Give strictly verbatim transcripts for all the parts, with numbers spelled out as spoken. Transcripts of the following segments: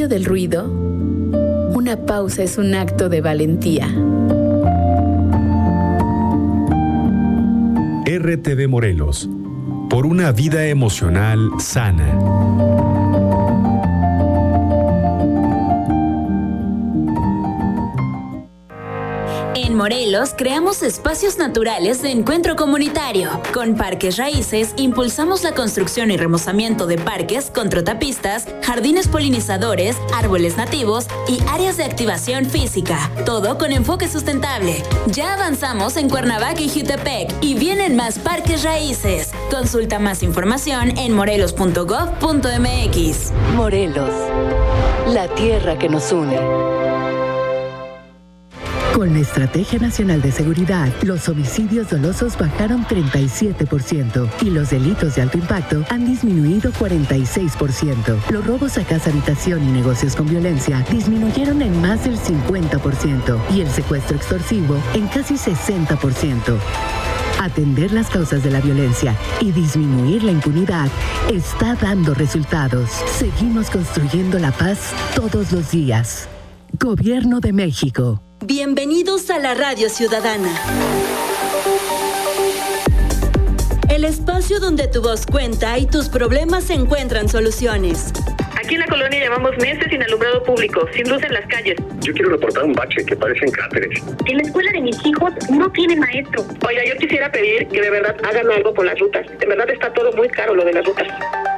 medio del ruido, una pausa es un acto de valentía. R T V Morelos, por una vida emocional sana. En Morelos creamos espacios naturales de encuentro comunitario. Con Parques Raíces impulsamos la construcción y remozamiento de parques con trotapistas, jardines polinizadores, árboles nativos y áreas de activación física. Todo con enfoque sustentable. Ya avanzamos en Cuernavaca y Jutepec y vienen más Parques Raíces. Consulta más información en morelos punto gob punto m x. Morelos, la tierra que nos une. Con la Estrategia Nacional de Seguridad, los homicidios dolosos bajaron treinta y siete por ciento y los delitos de alto impacto han disminuido cuarenta y seis por ciento. Los robos a casa, habitación y negocios con violencia disminuyeron en más del cincuenta por ciento y el secuestro extorsivo en casi sesenta por ciento. Atender las causas de la violencia y disminuir la impunidad está dando resultados. Seguimos construyendo la paz todos los días. Gobierno de México. Bienvenidos a la Radio Ciudadana. El espacio donde tu voz cuenta y tus problemas encuentran soluciones. Aquí en la colonia llevamos meses sin alumbrado público, sin luz en las calles. Yo quiero reportar un bache que parecen cráteres. En la escuela de mis hijos no tiene maestro. Oiga, yo quisiera pedir que de verdad hagan algo por las rutas. De verdad está todo muy caro lo de las rutas.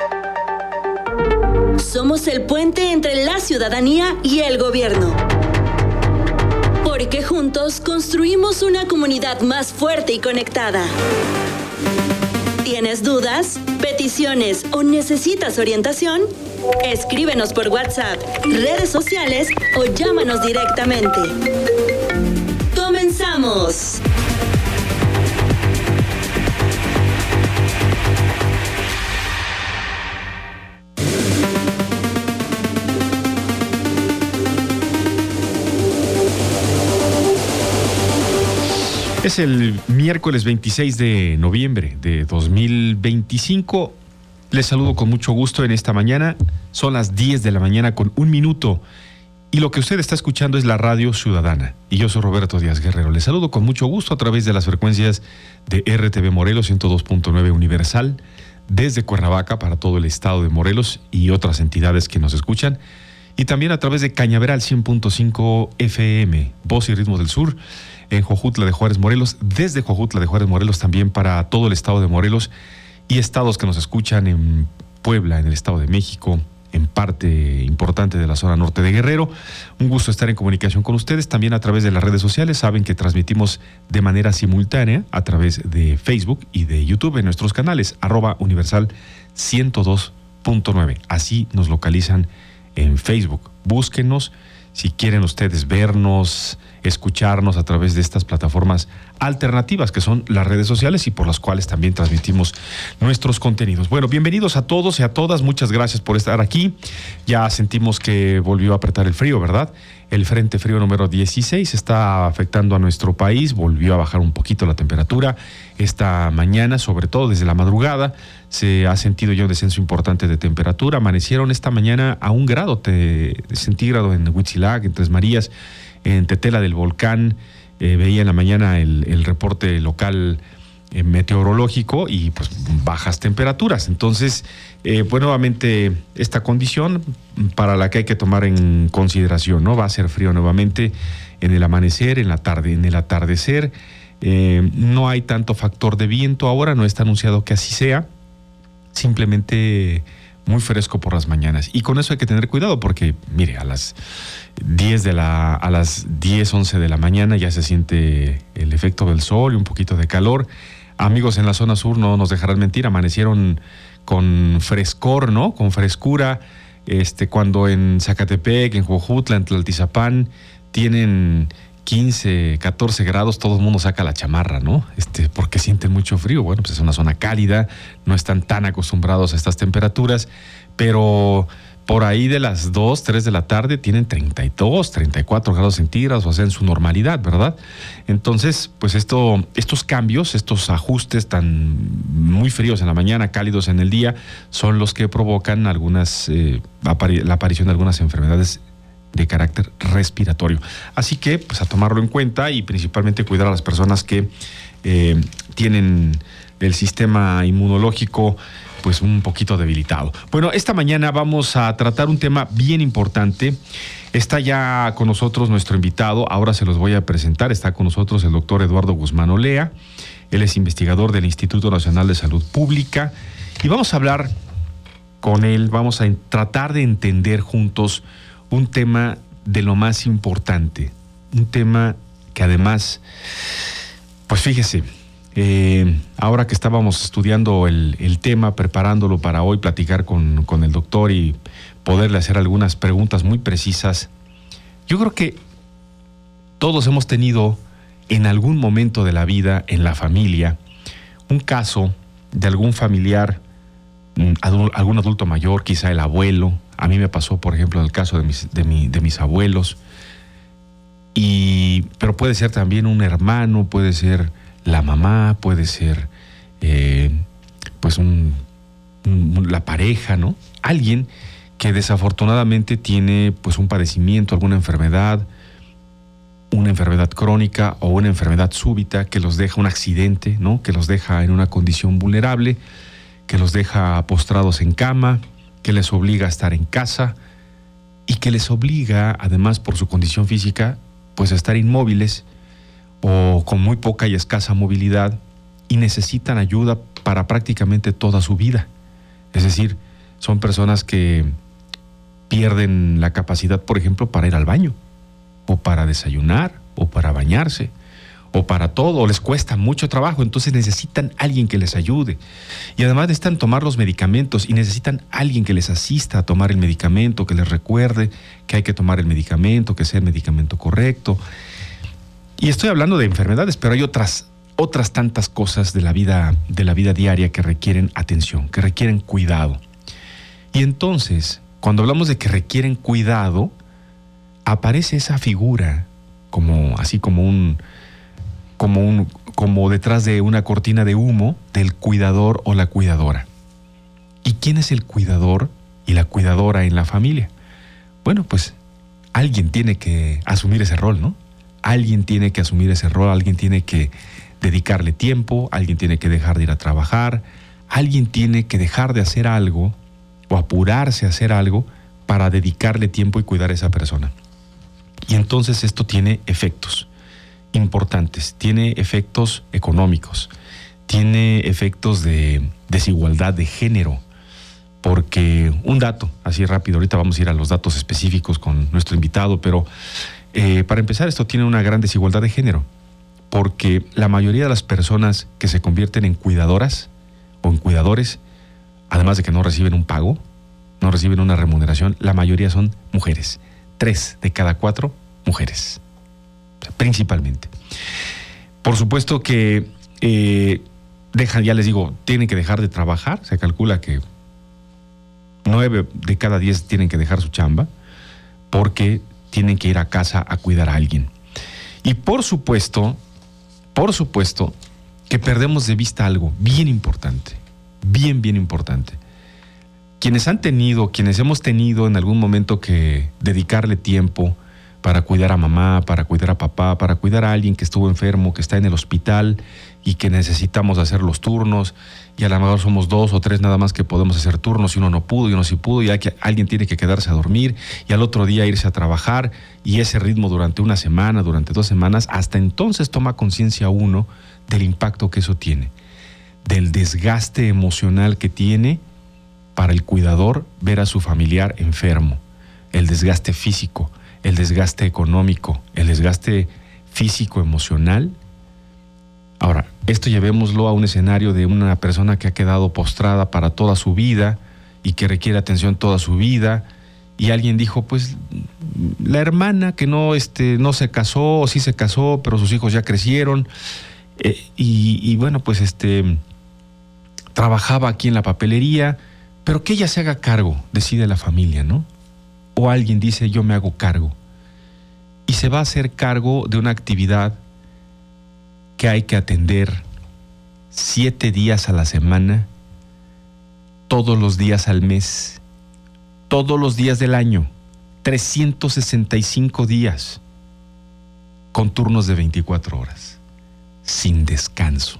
Somos el puente entre la ciudadanía y el gobierno. Porque juntos construimos una comunidad más fuerte y conectada. ¿Tienes dudas, peticiones o necesitas orientación? Escríbenos por WhatsApp, redes sociales o llámanos directamente. ¡Comenzamos! Es el miércoles veintiséis de noviembre de dos mil veinticinco. Les saludo con mucho gusto en esta mañana. Son las diez de la mañana con un minuto. Y lo que usted está escuchando es la Radio Ciudadana. Y yo soy Roberto Díaz Guerrero. Les saludo con mucho gusto a través de las frecuencias de R T V Morelos ciento dos punto nueve Universal, desde Cuernavaca para todo el estado de Morelos y otras entidades que nos escuchan. Y también a través de Cañaveral cien punto cinco F M, Voz y Ritmos del Sur, en Jojutla de Juárez, Morelos, desde Jojutla de Juárez, Morelos, también para todo el estado de Morelos y estados que nos escuchan en Puebla, en el Estado de México, en parte importante de la zona norte de Guerrero. Un gusto estar en comunicación con ustedes, también a través de las redes sociales. Saben que transmitimos de manera simultánea a través de Facebook y de YouTube en nuestros canales, arroba Universal ciento dos punto nueve. Así nos localizan en Facebook. Búsquenos si quieren ustedes vernos, escucharnos a través de estas plataformas alternativas que son las redes sociales y por las cuales también transmitimos nuestros contenidos. Bueno, bienvenidos a todos y a todas, muchas gracias por estar aquí. Ya sentimos que volvió a apretar el frío, ¿verdad? El frente frío número dieciséis está afectando a nuestro país, volvió a bajar un poquito la temperatura esta mañana, sobre todo desde la madrugada. Se ha sentido ya un descenso importante de temperatura. Amanecieron esta mañana a un grado de centígrado en Huitzilac, en Tres Marías, en Tetela del Volcán. Eh, veía en la mañana el, el reporte local eh, meteorológico y pues bajas temperaturas. Entonces, eh, pues nuevamente esta condición para la que hay que tomar en consideración, ¿no? Va a ser frío nuevamente en el amanecer, en la tarde, en el atardecer. Eh, no hay tanto factor de viento ahora, no está anunciado que así sea. Simplemente muy fresco por las mañanas. Y con eso hay que tener cuidado porque, mire, a las diez de la, a las diez, once de la mañana ya se siente el efecto del sol y un poquito de calor. Amigos en la zona sur no nos dejarán mentir, amanecieron con frescor, ¿no? Con frescura, este, cuando en Zacatepec, en Jojutla, en Tlaltizapán tienen quince, catorce grados, todo el mundo saca la chamarra, ¿no? Este, porque sienten mucho frío. Bueno, pues es una zona cálida, no están tan acostumbrados a estas temperaturas, pero por ahí de las dos, tres de la tarde tienen treinta y dos, treinta y cuatro grados centígrados, o sea, en su normalidad, ¿verdad? Entonces, pues esto, estos cambios, estos ajustes tan muy fríos en la mañana, cálidos en el día, son los que provocan algunas, eh, apari- la aparición de algunas enfermedades de carácter respiratorio. Así que, pues a tomarlo en cuenta y principalmente cuidar a las personas que eh, tienen el sistema inmunológico pues un poquito debilitado. Bueno, esta mañana vamos a tratar un tema bien importante. Está ya con nosotros nuestro invitado, ahora se los voy a presentar. Está con nosotros el doctor Eduardo Guzmán Olea. Él es investigador del Instituto Nacional de Salud Pública y vamos a hablar con él, vamos a tratar de entender juntos un tema de lo más importante, un tema que además, pues fíjese, Eh, ahora que estábamos estudiando el, el tema, preparándolo para hoy platicar con, con el doctor y poderle hacer algunas preguntas muy precisas, yo creo que todos hemos tenido en algún momento de la vida, en la familia, un caso de algún familiar, adul- algún adulto mayor, quizá el abuelo. A mí me pasó, por ejemplo, en el caso de mis, de mi, de mis abuelos, y, pero puede ser también un hermano, puede ser la mamá, puede ser eh, pues un, un, la pareja, ¿no? Alguien que desafortunadamente tiene pues un padecimiento, alguna enfermedad, una enfermedad crónica o una enfermedad súbita que los deja, un accidente, ¿no? Que los deja en una condición vulnerable, que los deja postrados en cama, que les obliga a estar en casa y que les obliga, además por su condición física, pues a estar inmóviles o con muy poca y escasa movilidad y necesitan ayuda para prácticamente toda su vida. Es decir, son personas que pierden la capacidad, por ejemplo, para ir al baño, o para desayunar, o para bañarse, o para todo, o les cuesta mucho trabajo, entonces necesitan alguien que les ayude. Y además necesitan tomar los medicamentos y necesitan alguien que les asista a tomar el medicamento, que les recuerde que hay que tomar el medicamento, que sea el medicamento correcto. Y estoy hablando de enfermedades, pero hay otras, otras tantas cosas de la vida, de la vida diaria que requieren atención, que requieren cuidado. Y entonces, cuando hablamos de que requieren cuidado, aparece esa figura como así como un, como un, como detrás de una cortina de humo del cuidador o la cuidadora. ¿Y quién es el cuidador y la cuidadora en la familia? Bueno, pues alguien tiene que asumir ese rol, ¿no? Alguien tiene que asumir ese rol, alguien tiene que dedicarle tiempo, alguien tiene que dejar de ir a trabajar, alguien tiene que dejar de hacer algo o apurarse a hacer algo para dedicarle tiempo y cuidar a esa persona. Y entonces esto tiene efectos importantes, tiene efectos económicos, tiene efectos de desigualdad de género, porque un dato, así rápido, ahorita vamos a ir a los datos específicos con nuestro invitado, pero Eh, para empezar, esto tiene una gran desigualdad de género, porque la mayoría de las personas que se convierten en cuidadoras o en cuidadores, además de que no reciben un pago, no reciben una remuneración, la mayoría son mujeres. Tres de cada cuatro mujeres, o sea, principalmente. Por supuesto que eh, dejan, ya les digo, tienen que dejar de trabajar. Se calcula que nueve de cada diez tienen que dejar su chamba porque tienen que ir a casa a cuidar a alguien. Y por supuesto, por supuesto, que perdemos de vista algo bien importante, bien, bien importante. Quienes han tenido, quienes hemos tenido en algún momento que dedicarle tiempo para cuidar a mamá, para cuidar a papá, para cuidar a alguien que estuvo enfermo, que está en el hospital y que necesitamos hacer los turnos, y a lo mejor somos dos o tres nada más que podemos hacer turnos y uno no pudo y uno sí pudo y hay que, alguien tiene que quedarse a dormir y al otro día irse a trabajar, y ese ritmo durante una semana, durante dos semanas, hasta entonces toma conciencia uno del impacto que eso tiene, del desgaste emocional que tiene para el cuidador ver a su familiar enfermo, el desgaste físico, el desgaste económico, el desgaste físico, emocional. Ahora, esto llevémoslo a un escenario de una persona que ha quedado postrada para toda su vida y que requiere atención toda su vida, y alguien dijo, pues, la hermana que no, este, no se casó, o sí se casó, pero sus hijos ya crecieron, eh, y, y bueno, pues, este, trabajaba aquí en la papelería, pero que ella se haga cargo, decide la familia, ¿no? O alguien dice, yo me hago cargo. Y se va a hacer cargo de una actividad que hay que atender siete días a la semana, todos los días al mes, todos los días del año, trescientos sesenta y cinco días, con turnos de veinticuatro horas, sin descanso.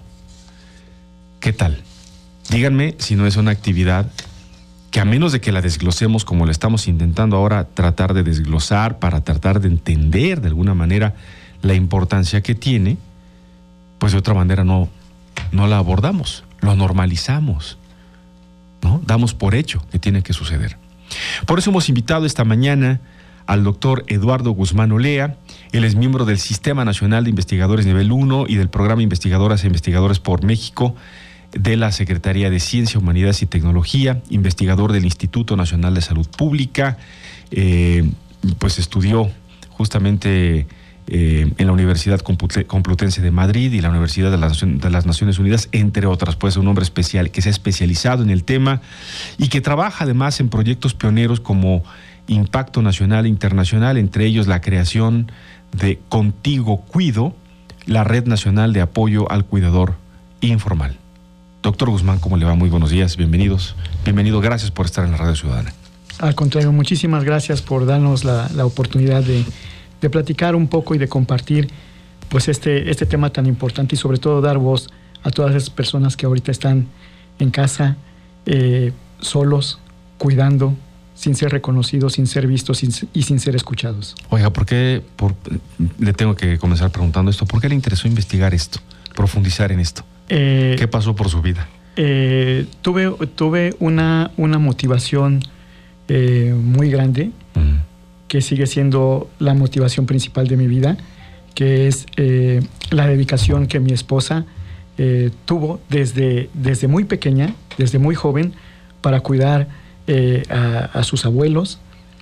¿Qué tal? Díganme si no es una actividad que, a menos de que la desglosemos como lo estamos intentando ahora tratar de desglosar para tratar de entender de alguna manera la importancia que tiene, pues de otra manera no, no la abordamos, lo normalizamos, ¿no? Damos por hecho que tiene que suceder. Por eso hemos invitado esta mañana al doctor Eduardo Guzmán Olea. Él es miembro del Sistema Nacional de Investigadores Nivel uno y del Programa Investigadoras e Investigadores por México de la Secretaría de Ciencia, Humanidades y Tecnología, investigador del Instituto Nacional de Salud Pública, eh, pues estudió justamente eh, en la Universidad Complutense de Madrid y la Universidad de las, de las Naciones Unidas, entre otras. Pues un hombre especial que se ha especializado en el tema y que trabaja además en proyectos pioneros como impacto nacional e internacional, entre ellos la creación de Contigo Cuido, la Red Nacional de Apoyo al Cuidador Informal. Doctor Guzmán, ¿cómo le va? Muy buenos días, bienvenidos. Bienvenido, gracias por estar en la Radio Ciudadana. Al contrario, muchísimas gracias por darnos la, la oportunidad de, de platicar un poco y de compartir pues este, este tema tan importante y sobre todo dar voz a todas esas personas que ahorita están en casa, eh, solos, cuidando, sin ser reconocidos, sin ser vistos sin, y sin ser escuchados. Oiga, ¿por qué? Por, le tengo que comenzar preguntando esto. ¿Por qué le interesó investigar esto, profundizar en esto? Eh, ¿Qué pasó por su vida? Eh, tuve tuve una, una motivación eh, muy grande, uh-huh. que sigue siendo la motivación principal de mi vida, que es eh, la dedicación que mi esposa eh, tuvo desde, desde muy pequeña, desde muy joven, para cuidar eh, a, a sus abuelos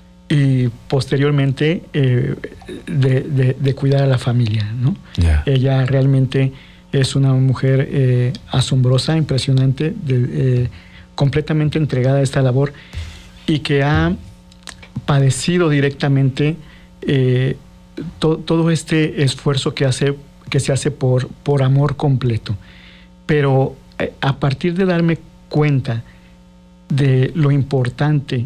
y posteriormente eh, de, de, de cuidar a la familia, ¿no? Yeah. Ella realmente es una mujer eh, asombrosa, impresionante, de, eh, completamente entregada a esta labor y que ha padecido directamente eh, to, todo este esfuerzo que, hace, que se hace por, por amor completo. Pero eh, a partir de darme cuenta de lo importante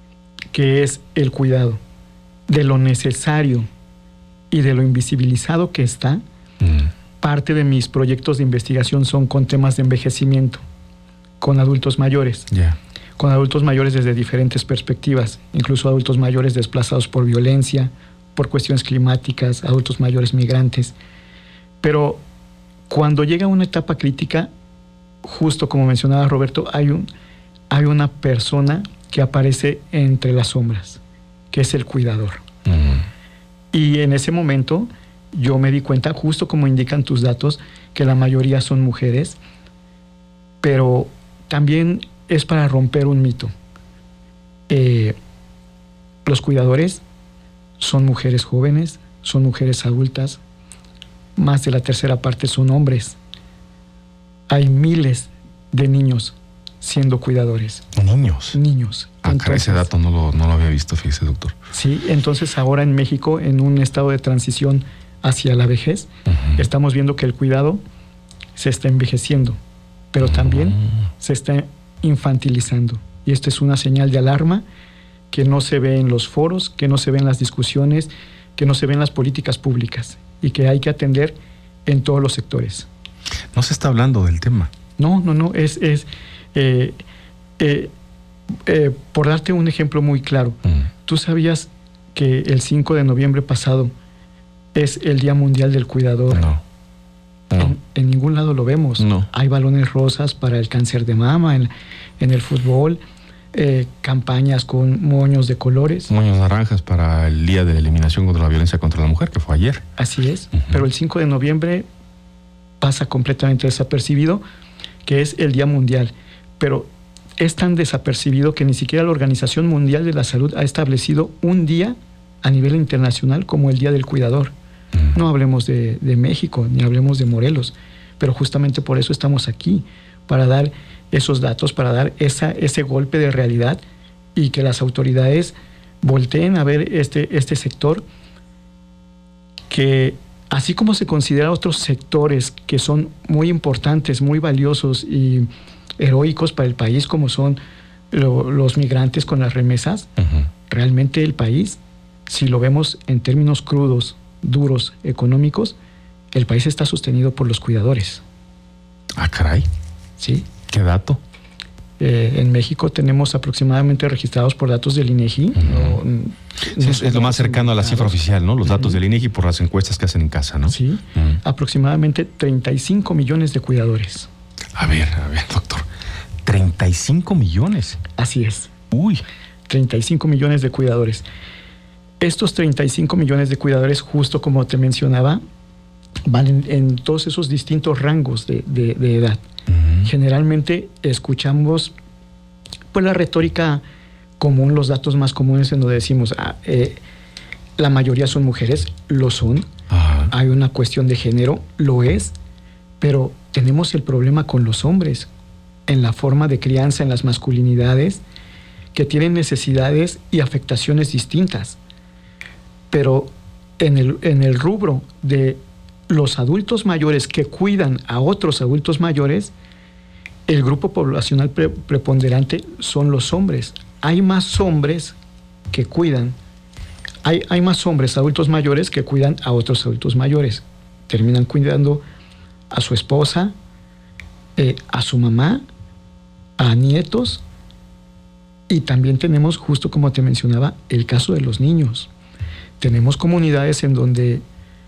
que es el cuidado, de lo necesario y de lo invisibilizado que está, mm. parte de mis proyectos de investigación son con temas de envejecimiento, con adultos mayores, yeah. con adultos mayores desde diferentes perspectivas, incluso adultos mayores desplazados por violencia, por cuestiones climáticas, adultos mayores migrantes. Pero cuando llega una etapa crítica, justo como mencionaba Roberto, hay, un, hay una persona que aparece entre las sombras, que es el cuidador. Mm. Y en ese momento yo me di cuenta, justo como indican tus datos, que la mayoría son mujeres, pero también es para romper un mito. Eh, los cuidadores son mujeres jóvenes, son mujeres adultas, más de la tercera parte son hombres. Hay miles de niños siendo cuidadores. ¿Niños? Niños. Ah, entonces, ese dato no lo, no lo había visto, fíjese, doctor. Sí, entonces ahora en México, en un estado de transición hacia la vejez, uh-huh. estamos viendo que el cuidado se está envejeciendo, pero uh-huh. también se está infantilizando. Y esto es una señal de alarma que no se ve en los foros, que no se ve en las discusiones, que no se ve en las políticas públicas y que hay que atender en todos los sectores. No se está hablando del tema. No, no, no, es... es eh, eh, eh, por darte un ejemplo muy claro, uh-huh. ¿tú sabías que el cinco de noviembre pasado es el Día Mundial del Cuidador? No. no. En, en ningún lado lo vemos. No. Hay balones rosas para el cáncer de mama, en, en el fútbol, eh, campañas con moños de colores. Moños naranjas para el Día de la Eliminación contra la Violencia contra la Mujer, que fue ayer. Así es, uh-huh. pero el cinco de noviembre pasa completamente desapercibido, que es el Día Mundial. Pero es tan desapercibido que ni siquiera la Organización Mundial de la Salud ha establecido un día a nivel internacional como el Día del Cuidador. No hablemos de, de México, ni hablemos de Morelos, pero justamente por eso estamos aquí, para dar esos datos, para dar esa, ese golpe de realidad y que las autoridades volteen a ver este, este sector que, así como se considera otros sectores que son muy importantes, muy valiosos y heroicos para el país, como son lo, los migrantes con las remesas, uh-huh. realmente el país, si lo vemos en términos crudos, duros, económicos, el país está sostenido por los cuidadores. Ah, caray. Sí. ¿Qué dato? Eh, en México tenemos aproximadamente registrados por datos del INEGI. Uh-huh. no, sí, no es, es lo más cercano a la cifra oficial, ¿no? Los uh-huh. datos del INEGI por las encuestas que hacen en casa, ¿no? Sí. Uh-huh. Aproximadamente treinta y cinco millones de cuidadores. A ver, a ver, doctor. treinta y cinco millones. Así es. Uy. treinta y cinco millones de cuidadores. Estos treinta y cinco millones de cuidadores, justo como te mencionaba, van en, en todos esos distintos rangos de, de, de edad. Uh-huh. Generalmente escuchamos pues la retórica común, los datos más comunes en donde decimos ah, eh, la mayoría son mujeres, lo son. Uh-huh. Hay una cuestión de género, lo es, pero tenemos el problema con los hombres en la forma de crianza, en las masculinidades, que tienen necesidades y afectaciones distintas. Pero en el, en el rubro de los adultos mayores que cuidan a otros adultos mayores, el grupo poblacional pre- preponderante son los hombres. Hay más hombres que cuidan, hay, hay más hombres adultos mayores que cuidan a otros adultos mayores. Terminan cuidando a su esposa, eh, a su mamá, a nietos, y también tenemos, justo como te mencionaba, el caso de los niños. Tenemos comunidades en donde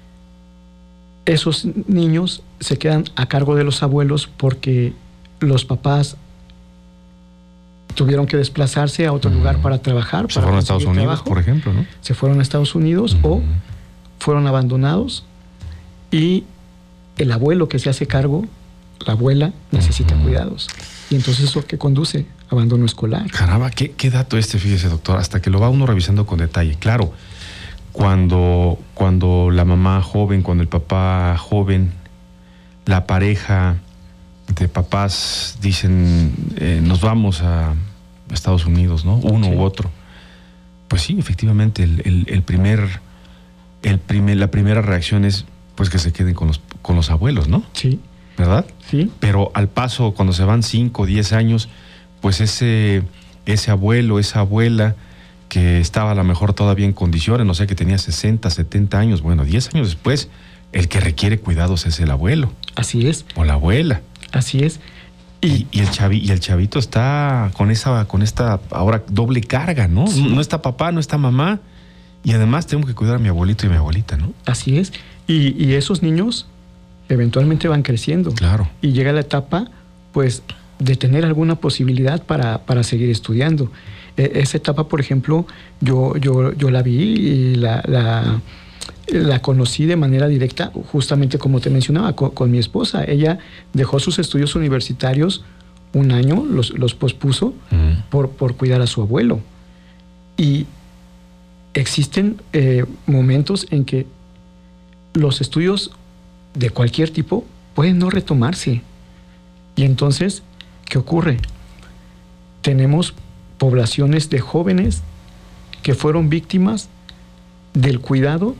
esos niños se quedan a cargo de los abuelos porque los papás tuvieron que desplazarse a otro uh-huh. lugar para trabajar. Se para fueron a Estados Unidos, trabajo. por ejemplo, ¿no? Se fueron a Estados Unidos uh-huh. o fueron abandonados y el abuelo que se hace cargo, la abuela, necesita uh-huh. cuidados. Y entonces eso que conduce abandono escolar. Caramba, ¿qué, qué dato este, fíjese, doctor, hasta que lo va uno revisando con detalle. Claro, cuando, cuando la mamá joven, cuando el papá joven, la pareja de papás dicen, eh, nos vamos a Estados Unidos, ¿no? Uno sí. u otro. Pues sí, efectivamente, el, el, el primer, el primer, la primera reacción es pues que se queden con los, con los abuelos, ¿no? Sí. ¿Verdad? Sí. Pero al paso, cuando se van cinco o diez años, pues ese, ese abuelo, esa abuela que estaba a lo mejor todavía en condiciones, no sé, que tenía sesenta, setenta años, bueno, diez años después, el que requiere cuidados es el abuelo. Así es. O la abuela. Así es. Y, y, y, el, chavi, y el chavito está con esa, con esta ahora doble carga, ¿no? Sí. No está papá, no está mamá, y además tengo que cuidar a mi abuelito y a mi abuelita, ¿no? Así es. Y, y esos niños eventualmente van creciendo. Claro. Y llega la etapa, pues, de tener alguna posibilidad para, para seguir estudiando. E- esa etapa, por ejemplo, yo, yo, yo la vi y la, la, la conocí de manera directa, justamente como te mencionaba, con, con mi esposa. Ella dejó sus estudios universitarios un año, los, los pospuso uh-huh. por, por cuidar a su abuelo. Y existen eh, momentos en que los estudios de cualquier tipo pueden no retomarse. Y entonces, ¿qué ocurre? Tenemos poblaciones de jóvenes que fueron víctimas del cuidado,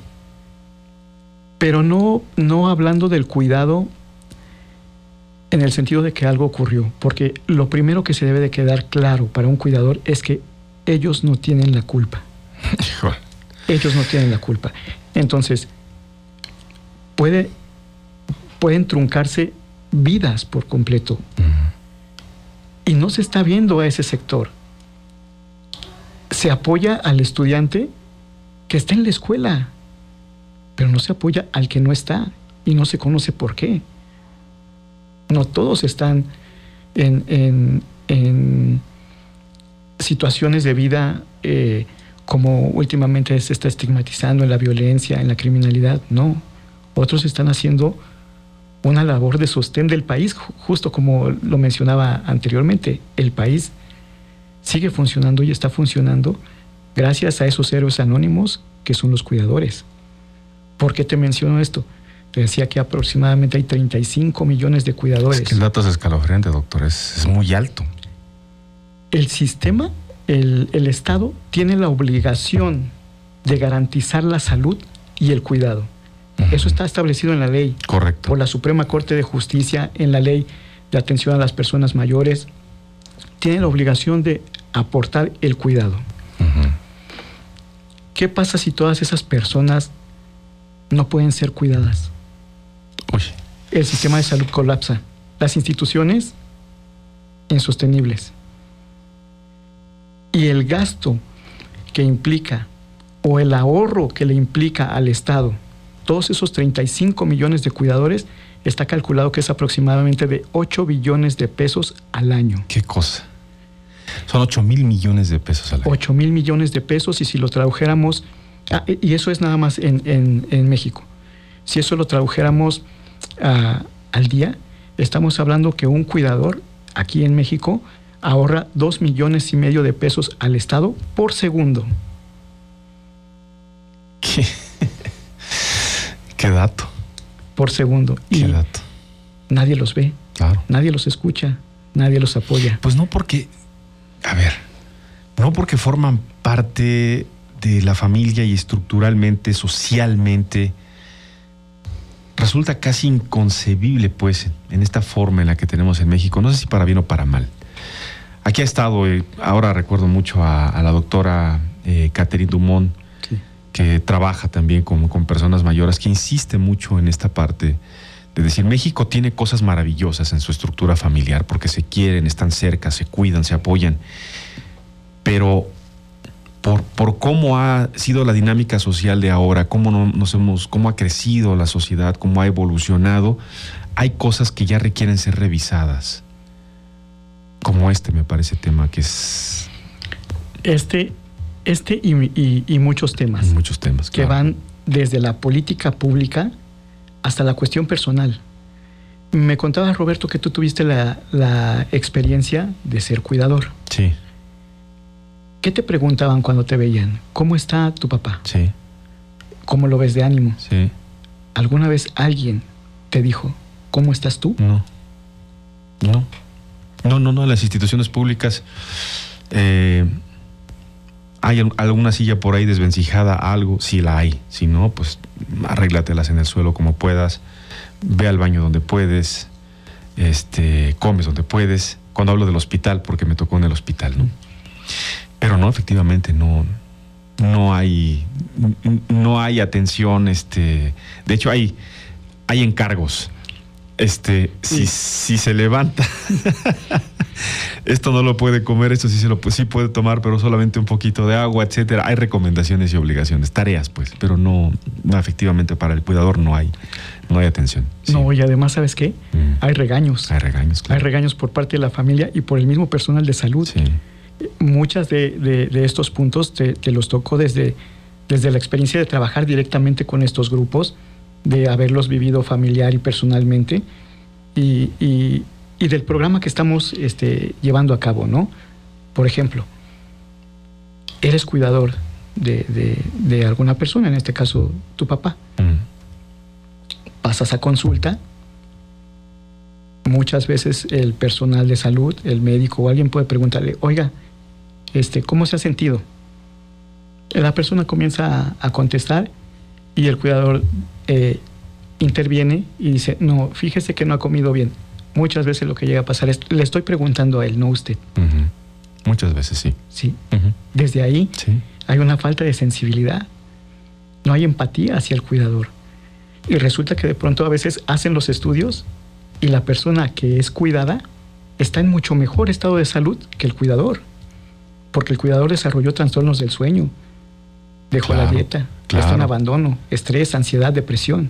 pero no, no hablando del cuidado en el sentido de que algo ocurrió, porque lo primero que se debe de quedar claro para un cuidador es que ellos no tienen la culpa. Ellos no tienen la culpa. Entonces, puede, pueden truncarse vidas por completo. Uh-huh. Y no se está viendo a ese sector. Se apoya al estudiante que está en la escuela, pero no se apoya al que no está y no se conoce por qué. No todos están en, en, en situaciones de vida eh, como últimamente se está estigmatizando, en la violencia, en la criminalidad. No. Otros están haciendo una labor de sostén del país, justo como lo mencionaba anteriormente. El país sigue funcionando y está funcionando gracias a esos héroes anónimos que son los cuidadores. ¿Por qué te menciono esto? Te decía que aproximadamente hay treinta y cinco millones de cuidadores. Es que el dato es escalofriante, doctor, es, es muy alto. El sistema, el, el Estado, tiene la obligación de garantizar la salud y el cuidado. Uh-huh. Eso está establecido en la ley. Correcto. Por la Suprema Corte de Justicia, en la ley de atención a las personas mayores, tiene la obligación de aportar el cuidado. Uh-huh. ¿Qué pasa si todas esas personas no pueden ser cuidadas? Uy. El sistema de salud colapsa. Las instituciones insostenibles. Y el gasto que implica, o el ahorro que le implica al Estado, todos esos treinta y cinco millones de cuidadores, está calculado que es aproximadamente de ocho billones de pesos al año. ¿Qué cosa? Son ocho mil millones de pesos al año. ocho mil millones de pesos, y si lo tradujéramos, ah, y eso es nada más en, en, en México. Si eso lo tradujéramos uh, al día, estamos hablando que un cuidador aquí en México ahorra dos millones y medio de pesos al Estado por segundo. ¿Qué? ¿Qué dato? Por segundo. ¿Qué y dato? Nadie los ve. Claro. Nadie los escucha. Nadie los apoya. Pues no porque, a ver, no porque forman parte de la familia y estructuralmente, socialmente, resulta casi inconcebible, pues, en esta forma en la que tenemos en México. No sé si para bien o para mal. Aquí ha estado, eh, ahora recuerdo mucho a, a la doctora eh, Catherine Dumont, sí, que trabaja también con, con personas mayores, que insiste mucho en esta parte de decir, México tiene cosas maravillosas en su estructura familiar, porque se quieren, están cerca, se cuidan, se apoyan, pero por, por cómo ha sido la dinámica social de ahora, cómo no, nos hemos, cómo ha crecido la sociedad, cómo ha evolucionado, hay cosas que ya requieren ser revisadas. Como este, me parece, tema que es... Este, este y, y, y muchos temas. Y muchos temas, que claro, van desde la política pública hasta la cuestión personal. Me contabas, Roberto, que tú tuviste la, la experiencia de ser cuidador. Sí. ¿Qué te preguntaban cuando te veían? ¿Cómo está tu papá? Sí. ¿Cómo lo ves de ánimo? Sí. ¿Alguna vez alguien te dijo, ¿cómo estás tú? No. No. No, no, no, las instituciones públicas, eh, hay alguna silla por ahí desvencijada, algo, sí la hay. Si no, pues arréglatelas en el suelo como puedas, ve al baño donde puedes, este, comes donde puedes. Cuando hablo del hospital, porque me tocó en el hospital, ¿no? Pero no, efectivamente, no, no hay, no hay atención, este, de hecho hay, hay encargos. Este, si, si se levanta, esto no lo puede comer, esto sí se lo sí puede tomar, pero solamente un poquito de agua, etcétera. Hay recomendaciones y obligaciones, tareas, pues, pero no, no efectivamente para el cuidador no hay, no hay atención. Sí. No, y además, ¿sabes qué? Mm. Hay regaños. Hay regaños, claro. Hay regaños por parte de la familia y por el mismo personal de salud. Sí. Muchas de, de, de estos puntos te, te los tocó desde, desde la experiencia de trabajar directamente con estos grupos, de haberlos vivido familiar y personalmente, y, y, y del programa que estamos este, llevando a cabo, ¿no? Por ejemplo, eres cuidador de, de, de alguna persona, en este caso tu papá. Mm. Pasas a consulta, muchas veces el personal de salud, el médico o alguien puede preguntarle, oiga, este, ¿cómo se ha sentido? La persona comienza a, a contestar y el cuidador eh, interviene y dice, no, fíjese que no ha comido bien. Muchas veces lo que llega a pasar es, le estoy preguntando a él, no a usted. Uh-huh. Muchas veces sí. Sí. Uh-huh. Desde ahí sí. Hay una falta de sensibilidad. No hay empatía hacia el cuidador. Y resulta que de pronto a veces hacen los estudios y la persona que es cuidada está en mucho mejor estado de salud que el cuidador. Porque el cuidador desarrolló trastornos del sueño, dejó claro, la dieta, claro. está en abandono, estrés, ansiedad, depresión,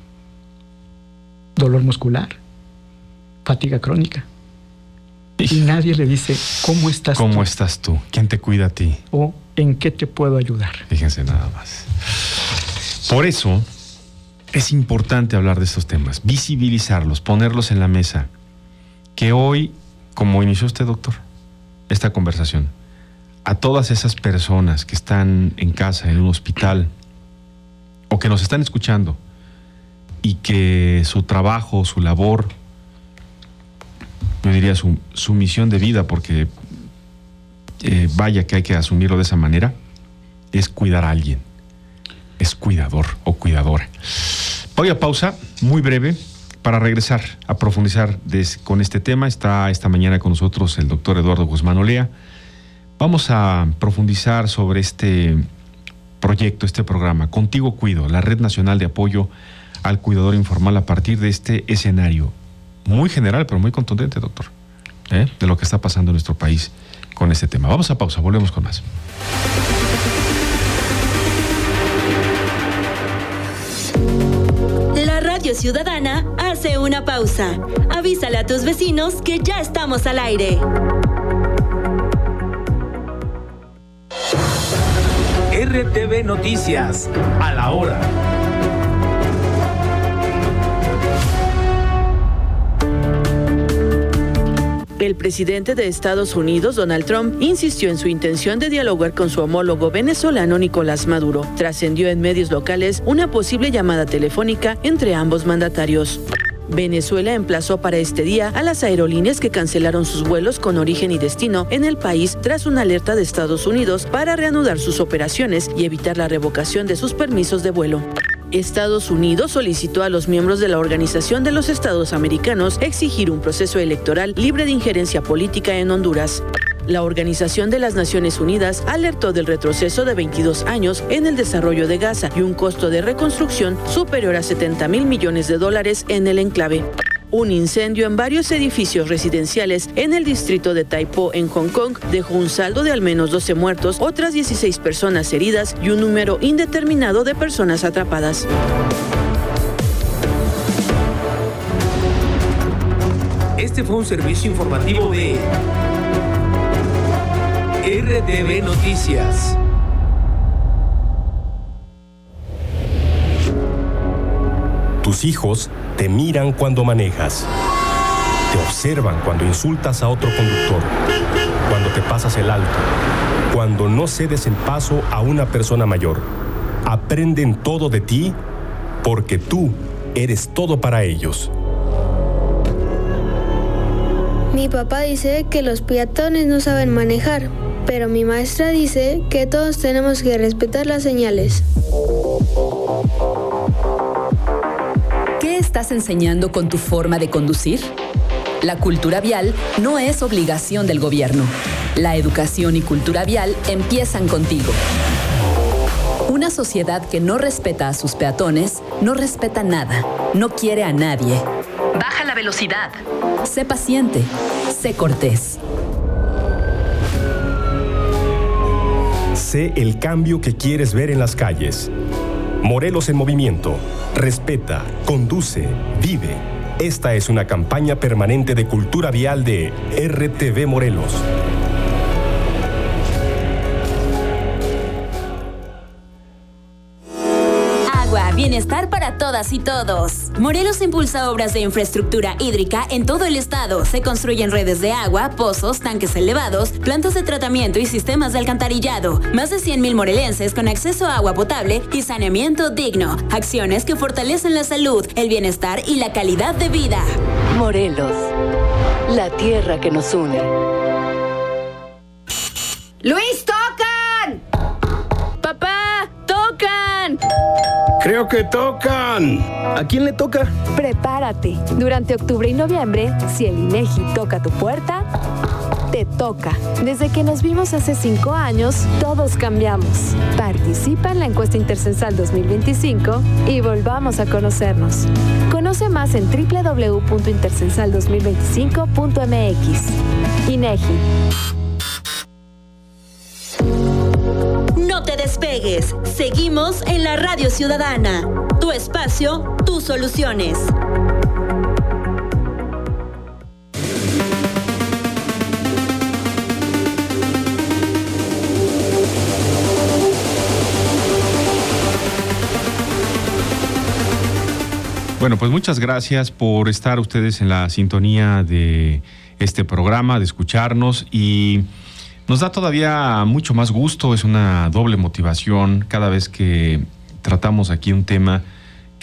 dolor muscular, fatiga crónica. Y nadie le dice, ¿cómo estás ¿Cómo tú? ¿Cómo estás tú? ¿Quién te cuida a ti? O ¿en qué te puedo ayudar? Fíjense nada más. Por eso es importante hablar de estos temas, visibilizarlos, ponerlos en la mesa. Que hoy, como inició usted, doctor, esta conversación, a todas esas personas que están en casa, en un hospital, o que nos están escuchando, y que su trabajo, su labor, yo diría su, su misión de vida, porque eh, vaya que hay que asumirlo de esa manera, es cuidar a alguien. Es cuidador o cuidadora. Voy a pausa muy breve para regresar a profundizar des, con este tema. Está esta mañana con nosotros el doctor Eduardo Guzmán Olea. Vamos a profundizar sobre este proyecto, este programa, Contigo Cuido, la Red Nacional de Apoyo al Cuidador Informal, a partir de este escenario muy general, pero muy contundente, doctor, ¿eh? de lo que está pasando en nuestro país con este tema. Vamos a pausa, volvemos con más. La Radio Ciudadana hace una pausa. Avísale a tus vecinos que ya estamos al aire. R T V Noticias, a la hora. El presidente de Estados Unidos, Donald Trump, insistió en su intención de dialogar con su homólogo venezolano Nicolás Maduro. Trascendió en medios locales una posible llamada telefónica entre ambos mandatarios. Venezuela emplazó para este día a las aerolíneas que cancelaron sus vuelos con origen y destino en el país tras una alerta de Estados Unidos para reanudar sus operaciones y evitar la revocación de sus permisos de vuelo. Estados Unidos solicitó a los miembros de la Organización de los Estados Americanos exigir un proceso electoral libre de injerencia política en Honduras. La Organización de las Naciones Unidas alertó del retroceso de veintidós años en el desarrollo de Gaza y un costo de reconstrucción superior a setenta mil millones de dólares en el enclave. Un incendio en varios edificios residenciales en el distrito de Tai Po, en Hong Kong, dejó un saldo de al menos doce muertos, otras dieciséis personas heridas y un número indeterminado de personas atrapadas. Este fue un servicio informativo de R T V Noticias. Tus hijos te miran cuando manejas. Te observan cuando insultas a otro conductor. Cuando te pasas el alto. Cuando no cedes el paso a una persona mayor. Aprenden todo de ti porque tú eres todo para ellos. Mi papá dice que los peatones no saben manejar, pero mi maestra dice que todos tenemos que respetar las señales. ¿Qué estás enseñando con tu forma de conducir? La cultura vial no es obligación del gobierno. La educación y cultura vial empiezan contigo. Una sociedad que no respeta a sus peatones no respeta nada, no quiere a nadie. Baja la velocidad. Sé paciente. Sé cortés. Sé el cambio que quieres ver en las calles. Morelos en movimiento. Respeta, conduce, vive. Esta es una campaña permanente de cultura vial de R T V Morelos. Bienestar para todas y todos. Morelos impulsa obras de infraestructura hídrica en todo el estado. Se construyen redes de agua, pozos, tanques elevados, plantas de tratamiento y sistemas de alcantarillado. Más de cien mil morelenses con acceso a agua potable y saneamiento digno. Acciones que fortalecen la salud, el bienestar y la calidad de vida. Morelos, la tierra que nos une. ¡Luis, tocan! ¡Papá, tocan! Creo que tocan. ¿A quién le toca? Prepárate. Durante octubre y noviembre, si el INEGI toca tu puerta, te toca. Desde que nos vimos hace cinco años, todos cambiamos. Participa en la encuesta Intercensal dos mil veinticinco y volvamos a conocernos. Conoce más en doble u doble u doble u punto intercensal dos mil veinticinco punto m x. INEGI. No te despegues. Seguimos en la Radio Ciudadana. Tu espacio, tus soluciones. Bueno, pues muchas gracias por estar ustedes en la sintonía de este programa, de escucharnos, y nos da todavía mucho más gusto, es una doble motivación cada vez que tratamos aquí un tema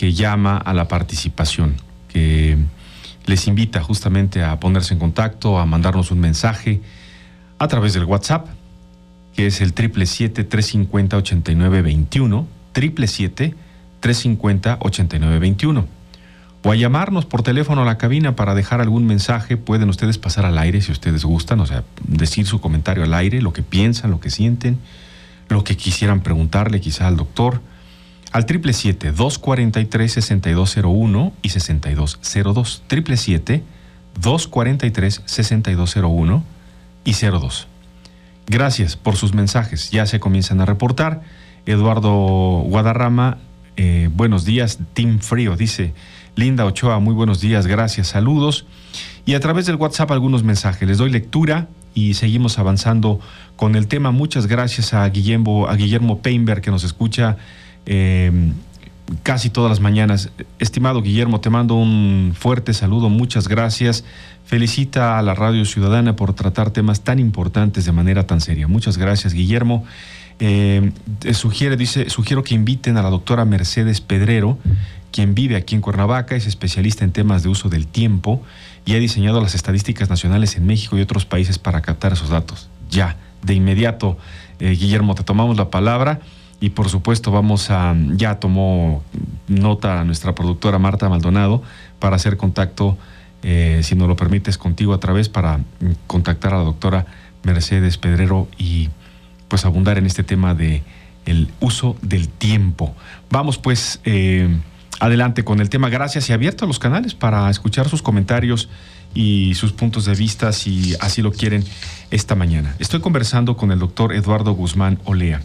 que llama a la participación, que les invita justamente a ponerse en contacto, a mandarnos un mensaje a través del WhatsApp, que es el siete siete siete, tres cinco cero, ocho nueve dos uno, siete siete siete, tres cinco cero, ocho nueve dos uno. O a llamarnos por teléfono a la cabina para dejar algún mensaje. Pueden ustedes pasar al aire si ustedes gustan, o sea, decir su comentario al aire, lo que piensan, lo que sienten, lo que quisieran preguntarle quizá al doctor, al siete siete siete, dos cuatro tres, seis dos cero uno y seis dos cero dos, siete siete siete, dos cuatro tres, seis dos cero uno y cero dos. Gracias por sus mensajes, ya se comienzan a reportar. Eduardo Guadarrama, eh, buenos días, Team Frío, dice Linda Ochoa, muy buenos días, gracias, saludos. Y a través del WhatsApp algunos mensajes, les doy lectura y seguimos avanzando con el tema. Muchas gracias a Guillermo, a Guillermo Peinberg, que nos escucha eh, casi todas las mañanas. Estimado Guillermo, te mando un fuerte saludo, muchas gracias. Felicita a la Radio Ciudadana por tratar temas tan importantes de manera tan seria. Muchas gracias, Guillermo. Eh, sugiere, dice, sugiero que inviten a la doctora Mercedes Pedrero, quien vive aquí en Cuernavaca, es especialista en temas de uso del tiempo y ha diseñado las estadísticas nacionales en México y otros países para captar esos datos. Ya, de inmediato, eh, Guillermo, te tomamos la palabra y por supuesto vamos a, ya tomó nota a nuestra productora Marta Maldonado para hacer contacto, eh, si nos lo permites, contigo a través para contactar a la doctora Mercedes Pedrero y pues abundar en este tema de el uso del tiempo. Vamos pues eh, adelante con el tema. Gracias y abierto a los canales para escuchar sus comentarios y sus puntos de vista si así lo quieren esta mañana. Estoy conversando con el doctor Eduardo Guzmán Olea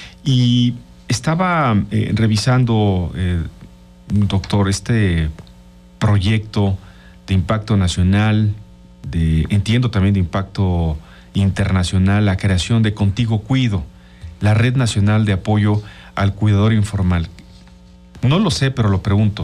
y estaba eh, revisando, eh, doctor, este proyecto de impacto nacional, de, entiendo también de impacto internacional, la creación de Contigo Cuido, la Red Nacional de Apoyo al Cuidador Informal. No lo sé, pero lo pregunto.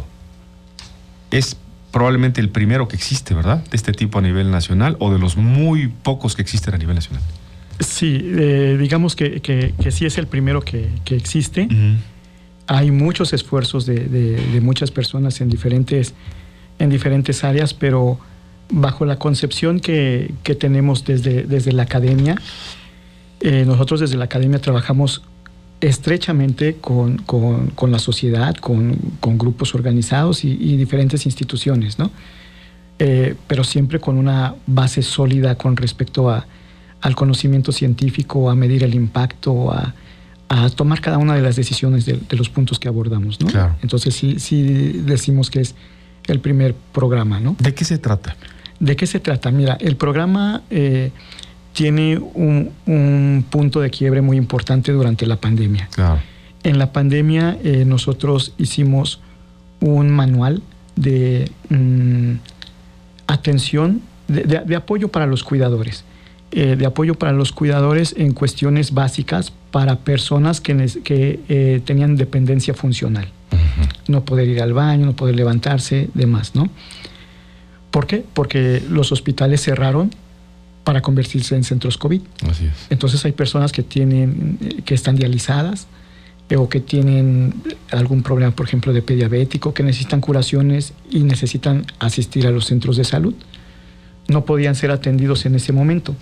Es probablemente el primero que existe, ¿verdad?, de este tipo a nivel nacional, o de los muy pocos que existen a nivel nacional. Sí, eh, digamos que, que, que sí es el primero que, que existe. Uh-huh. Hay muchos esfuerzos de, de, de muchas personas en diferentes, en diferentes áreas, pero bajo la concepción que, que tenemos desde, desde la academia, eh, nosotros desde la academia trabajamos estrechamente con, con, con la sociedad, con, con grupos organizados y, y diferentes instituciones, ¿no? Eh, pero siempre con una base sólida con respecto a, al conocimiento científico, a medir el impacto, a, a tomar cada una de las decisiones de, de los puntos que abordamos, ¿no? Claro. Entonces sí, sí decimos que es el primer programa, ¿no? ¿De qué se trata? ¿De qué se trata? Mira, el programa eh, tiene un, un punto de quiebre muy importante durante la pandemia. Claro. En la pandemia eh, nosotros hicimos un manual de mm, atención, de, de, de apoyo para los cuidadores. Eh, de apoyo para los cuidadores en cuestiones básicas para personas que, que eh, tenían dependencia funcional. Uh-huh. No poder ir al baño, no poder levantarse, demás, ¿no? ¿Por qué? Porque los hospitales cerraron para convertirse en centros COVID. Así es. Entonces hay personas que tienen, que están dializadas eh, o que tienen algún problema, por ejemplo, de pediabético, que necesitan curaciones y necesitan asistir a los centros de salud. No podían ser atendidos en ese momento.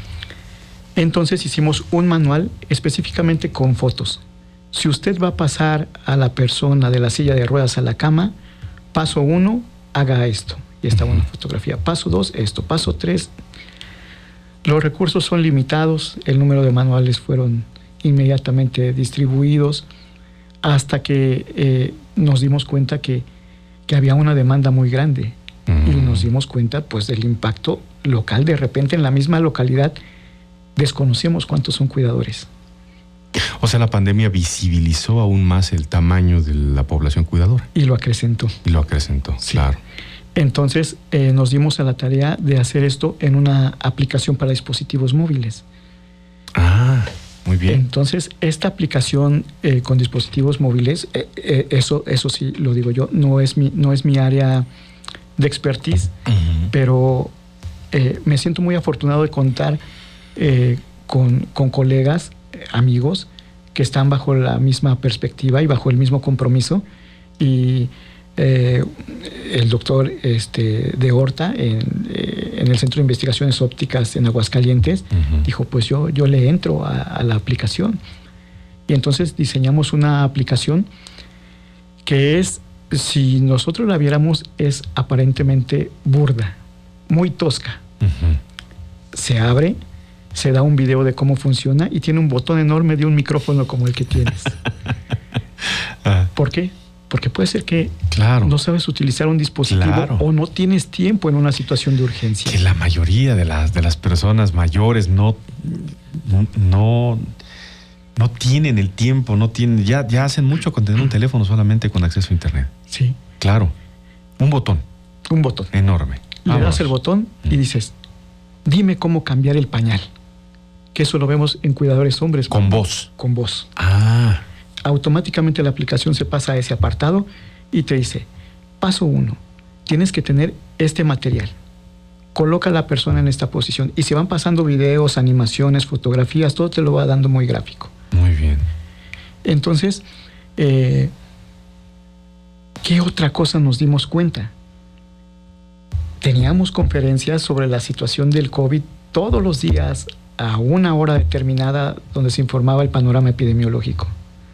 Entonces hicimos un manual específicamente con fotos. Si usted va a pasar a la persona de la silla de ruedas a la cama, paso uno, haga esto. Y estaba una fotografía. Paso dos, esto. Paso tres. Los recursos son limitados. El número de manuales fueron inmediatamente distribuidos hasta que eh, nos dimos cuenta que, que había una demanda muy grande. Uh-huh. Y nos dimos cuenta pues del impacto local. De repente en la misma localidad desconocemos cuántos son cuidadores. O sea, la pandemia visibilizó aún más el tamaño de la población cuidadora. Y lo acrecentó. Y lo acrecentó, sí. Claro. Entonces eh, nos dimos a la tarea de hacer esto en una aplicación para dispositivos móviles. Ah, muy bien. Entonces, esta aplicación eh, con dispositivos móviles, eh, eh, eso, eso sí lo digo yo, no es mi, no es mi área de expertise, uh-huh. pero eh, me siento muy afortunado de contar eh, con, con colegas, eh, amigos, que están bajo la misma perspectiva y bajo el mismo compromiso y eh, el doctor este, de Horta en, eh, en el Centro de Investigaciones Ópticas en Aguascalientes, uh-huh. dijo, pues yo, yo le entro a, a la aplicación. Y entonces diseñamos una aplicación que es, si nosotros la viéramos, es aparentemente burda, muy tosca. Uh-huh. Se abre, se da un video de cómo funciona y tiene un botón enorme de un micrófono como el que tienes. ah. ¿Por qué? Porque puede ser que claro. no sabes utilizar un dispositivo claro. o no tienes tiempo en una situación de urgencia. Que la mayoría de las, de las personas mayores no, no, no, no tienen el tiempo, no tienen, ya, ya hacen mucho con tener un teléfono solamente con acceso a internet. Sí. Claro. Un botón. Un botón. Enorme. Le Vamos. das el botón y dices, dime cómo cambiar el pañal. Que eso lo vemos en cuidadores hombres. Con voz. Con voz. Ah. Automáticamente la aplicación se pasa a ese apartado y te dice, paso uno, tienes que tener este material. Coloca a la persona en esta posición. Y se van pasando videos, animaciones, fotografías, todo te lo va dando muy gráfico. Muy bien. Entonces, eh, ¿qué otra cosa nos dimos cuenta? Teníamos conferencias sobre la situación del COVID todos los días a una hora determinada donde se informaba el panorama epidemiológico.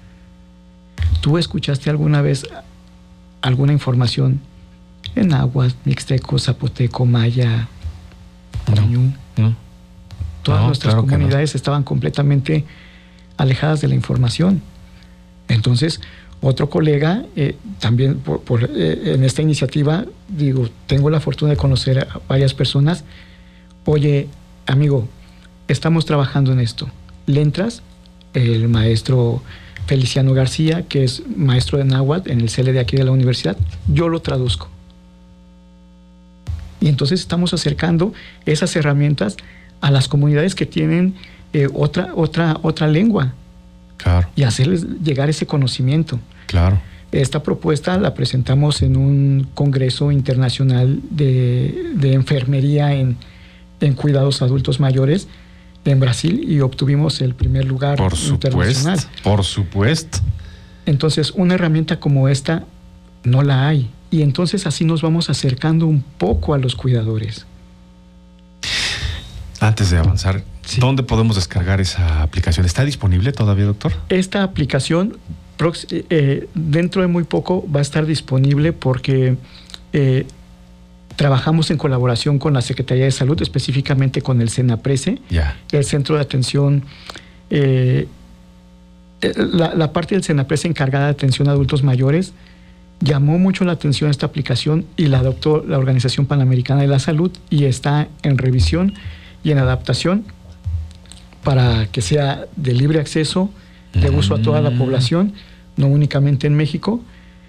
¿Tú escuchaste alguna vez alguna información en náhuatl, mixteco, zapoteco, maya, no, no. Todas no, nuestras claro comunidades no. estaban completamente alejadas de la información. Entonces, otro colega, eh, también por, por, eh, en esta iniciativa, digo, tengo la fortuna de conocer a varias personas. Oye, amigo, estamos trabajando en esto. ¿Le entras? El maestro Feliciano García, que es maestro de náhuatl en el C L de aquí de la universidad, yo lo traduzco. Y entonces estamos acercando esas herramientas a las comunidades que tienen eh, otra, otra, otra lengua. Claro. Y hacerles llegar ese conocimiento. Claro. Esta propuesta la presentamos en un congreso internacional de, de enfermería en, en cuidados adultos mayores en Brasil y obtuvimos el primer lugar por internacional. Supuesto, por supuesto. Entonces, una herramienta como esta no la hay. Y entonces así nos vamos acercando un poco a los cuidadores. Antes de avanzar, sí. ¿dónde podemos descargar esa aplicación? ¿Está disponible todavía, doctor? Esta aplicación eh, dentro de muy poco va a estar disponible porque eh, trabajamos en colaboración con la Secretaría de Salud, específicamente con el CENAPRESE, yeah. el Centro de Atención, eh, la, la parte del CENAPRESE encargada de atención a adultos mayores, llamó mucho la atención a esta aplicación y la adoptó la Organización Panamericana de la Salud y está en revisión y en adaptación para que sea de libre acceso, de uso a toda la población, no únicamente en México,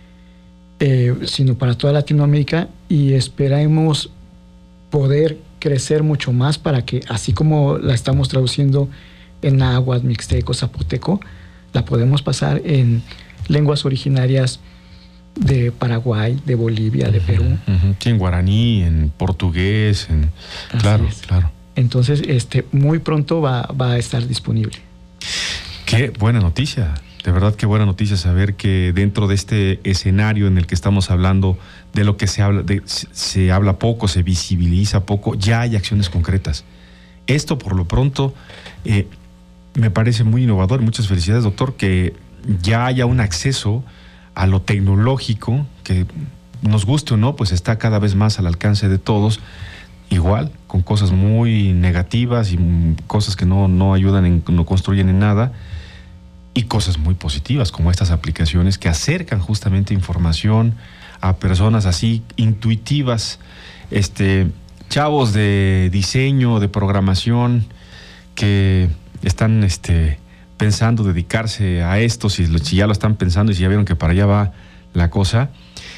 eh, sino para toda Latinoamérica, y esperamos poder crecer mucho más para que, así como la estamos traduciendo en náhuatl, mixteco, zapoteco, la podemos pasar en lenguas originarias de Paraguay, de Bolivia, uh-huh, de Perú. Uh-huh. Sí, en guaraní, en portugués, en... Claro, es. claro. Entonces, este, muy pronto va, va a estar disponible. Qué buena noticia. De verdad, qué buena noticia saber que dentro de este escenario en el que estamos hablando, de lo que se habla, de, se, se habla poco, se visibiliza poco, ya hay acciones concretas. Esto, por lo pronto, eh, me parece muy innovador. Muchas felicidades, doctor, que ya haya un acceso a lo tecnológico, que nos guste o no, pues está cada vez más al alcance de todos, igual, con cosas muy negativas y cosas que no, no ayudan, en, no construyen en nada, y cosas muy positivas, como estas aplicaciones que acercan justamente información a personas así intuitivas, este, chavos de diseño, de programación, que están este, pensando dedicarse a esto, si, si ya lo están pensando y si ya vieron que para allá va la cosa.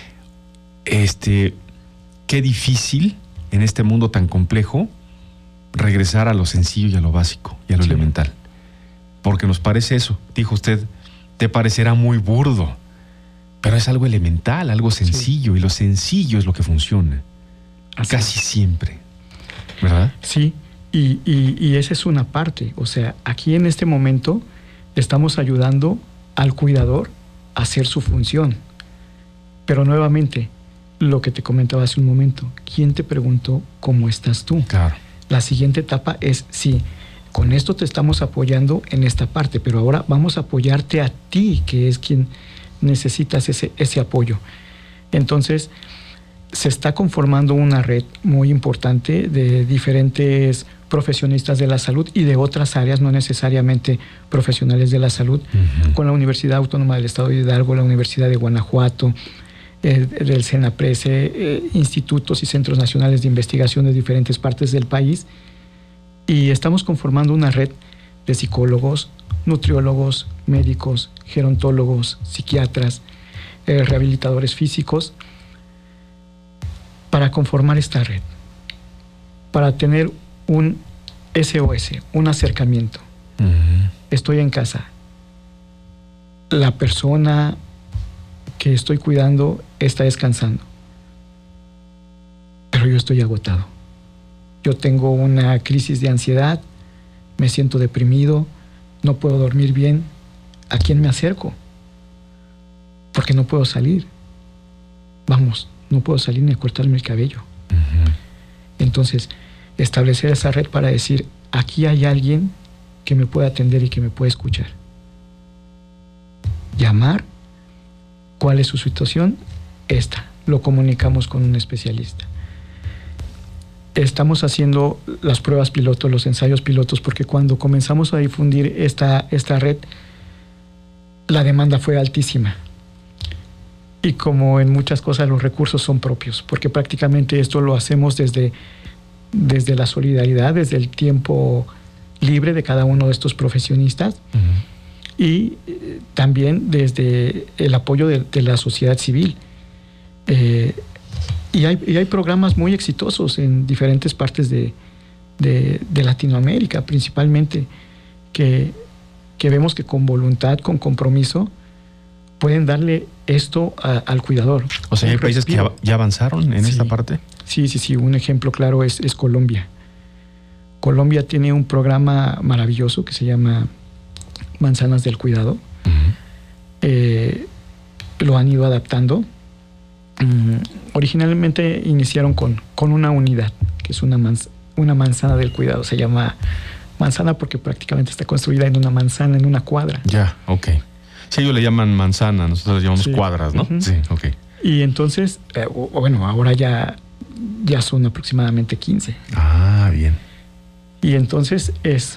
Este, qué difícil en este mundo tan complejo regresar a lo sencillo y a lo básico y a lo sí. elemental. Porque nos parece eso, dijo usted, te parecerá muy burdo, pero es algo elemental, algo sencillo, sí. y lo sencillo es lo que funciona. Así casi es. Siempre, ¿verdad? Sí, y, y, y esa es una parte. O sea, aquí en este momento estamos ayudando al cuidador a hacer su función. Pero nuevamente, lo que te comentaba hace un momento, ¿quién te preguntó cómo estás tú? Claro. La siguiente etapa es, sí, con esto te estamos apoyando en esta parte, pero ahora vamos a apoyarte a ti, que es quien necesitas ese, ese apoyo. Entonces, se está conformando una red muy importante de diferentes profesionistas de la salud y de otras áreas, no necesariamente profesionales de la salud, uh-huh. con la Universidad Autónoma del Estado de Hidalgo, la Universidad de Guanajuato, eh, del SENAPRESE, eh, institutos y centros nacionales de investigación de diferentes partes del país, y estamos conformando una red de psicólogos, nutriólogos, médicos, gerontólogos, psiquiatras, eh, rehabilitadores físicos, para conformar esta red, para tener un S O S, un acercamiento. Uh-huh. Estoy en casa. La persona que estoy cuidando está descansando, pero yo estoy agotado. Yo tengo una crisis de ansiedad, me siento deprimido, no puedo dormir bien. ¿A quién me acerco? Porque no puedo salir. Vamos, no puedo salir ni a cortarme el cabello. Uh-huh. Entonces, establecer esa red para decir, aquí hay alguien que me puede atender y que me puede escuchar. Llamar, ¿cuál es su situación? Esta, lo comunicamos con un especialista. Estamos haciendo las pruebas pilotos, los ensayos pilotos, porque cuando comenzamos a difundir esta, esta red, la demanda fue altísima. Y como en muchas cosas, los recursos son propios, porque prácticamente esto lo hacemos desde, desde la solidaridad, desde el tiempo libre de cada uno de estos profesionistas, uh-huh. y eh, también desde el apoyo de, de la sociedad civil. Eh, y, hay, y hay programas muy exitosos en diferentes partes de, de, de Latinoamérica, principalmente, que, que vemos que con voluntad, con compromiso, pueden darle esto a, al cuidador. O sea, ¿hay países que ya, ya avanzaron en sí, esta parte? Sí, sí, sí. Un ejemplo claro es, es Colombia. Colombia tiene un programa maravilloso que se llama Manzanas del Cuidado. Uh-huh. Eh, lo han ido adaptando. Um, originalmente iniciaron con, con una unidad, que es una, manz- una manzana del cuidado. Se llama manzana porque prácticamente está construida en una manzana, en una cuadra. Ya, ok. Sí, ellos le llaman manzana, nosotros le llamamos sí. cuadras, ¿no? Uh-huh. Sí, ok. Y entonces, eh, bueno, ahora ya, ya son aproximadamente quince. Ah, bien. Y entonces es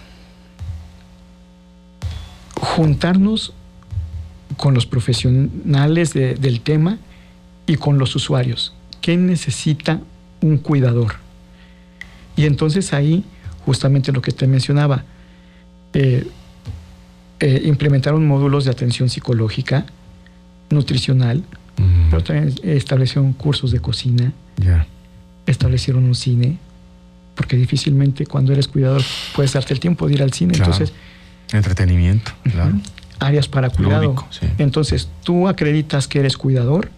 juntarnos con los profesionales de, del tema y con los usuarios. ¿Qué necesita un cuidador? Y entonces ahí, justamente lo que te mencionaba, eh, Eh, implementaron módulos de atención psicológica, nutricional, mm. pero también establecieron cursos de cocina, yeah. establecieron un cine, porque difícilmente cuando eres cuidador puedes darte el tiempo de ir al cine. Claro. Entonces, entretenimiento, uh-huh. claro. Áreas para cuidado. Lúdico, sí. Entonces, tú acreditas que eres cuidador,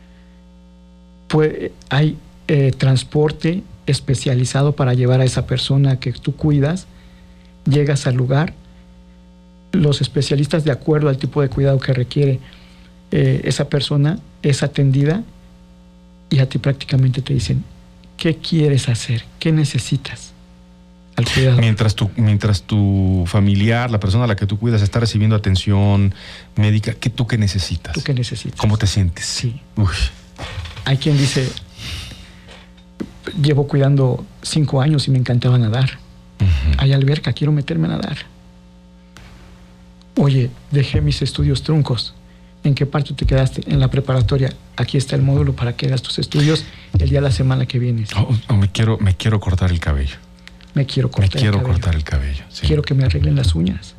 pues hay eh, transporte especializado para llevar a esa persona que tú cuidas, llegas al lugar. Los especialistas, de acuerdo al tipo de cuidado que requiere eh, esa persona, es atendida y a ti prácticamente te dicen, ¿qué quieres hacer? ¿Qué necesitas? Al cuidado. Mientras tu, mientras tu familiar, la persona a la que tú cuidas, está recibiendo atención médica, ¿qué tú qué necesitas? ¿Tú qué necesitas? ¿Cómo te sientes? Sí. Uy. Hay quien dice, llevo cuidando cinco años y me encantaba nadar. Uh-huh. Hay alberca, quiero meterme a nadar. Oye, dejé mis estudios truncos. ¿En qué parte te quedaste? En la preparatoria. Aquí está el módulo para que hagas tus estudios el día de la semana que viene. Oh, oh, me quiero, me quiero cortar el cabello. Me quiero cortar me quiero el cabello. cortar el cabello. Sí. Quiero que me arreglen las uñas.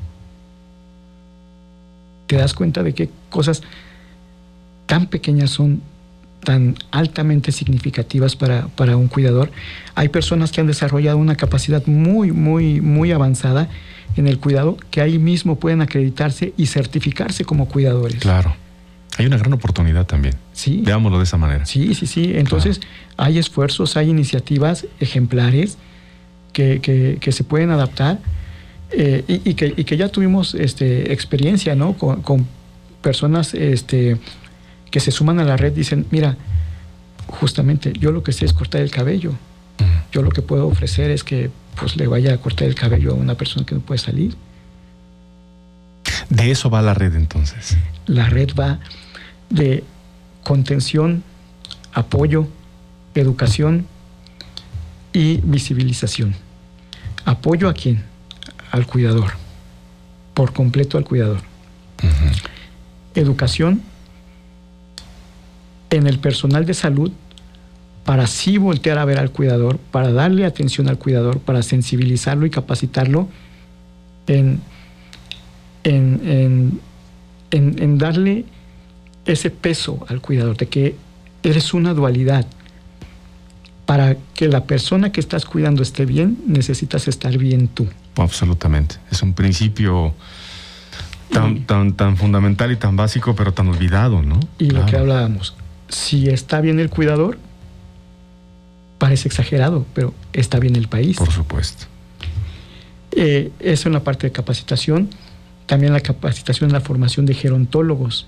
¿Te das cuenta de qué cosas tan pequeñas son tan altamente significativas para, para un cuidador? Hay personas que han desarrollado una capacidad muy, muy, muy avanzada en el cuidado, que ahí mismo pueden acreditarse y certificarse como cuidadores. Claro. Hay una gran oportunidad también. Sí. Veámoslo de esa manera. Sí, sí, sí. Entonces, claro. hay esfuerzos, hay iniciativas ejemplares que, que, que se pueden adaptar eh, y, y, que, y que ya tuvimos este, experiencia, ¿no? Con, con personas este, que se suman a la red dicen, mira, justamente yo lo que sé es cortar el cabello. Yo lo que puedo ofrecer es que pues le vaya a cortar el cabello a una persona que no puede salir. De eso va la red entonces. La red va de contención, apoyo, educación y visibilización. ¿Apoyo a quién? Al cuidador. Por completo al cuidador. Uh-huh. Educación en el personal de salud para así voltear a ver al cuidador, para darle atención al cuidador, para sensibilizarlo y capacitarlo en, en, en, en, en darle ese peso al cuidador, de que eres una dualidad. Para que la persona que estás cuidando esté bien, necesitas estar bien tú. Absolutamente. Es un principio tan, y, tan, tan fundamental y tan básico, pero tan olvidado, ¿no? Y claro. Lo que hablábamos, si está bien el cuidador, parece exagerado, pero está bien el país. Por supuesto. Eh, eso es una parte de capacitación. También la capacitación en la formación de gerontólogos.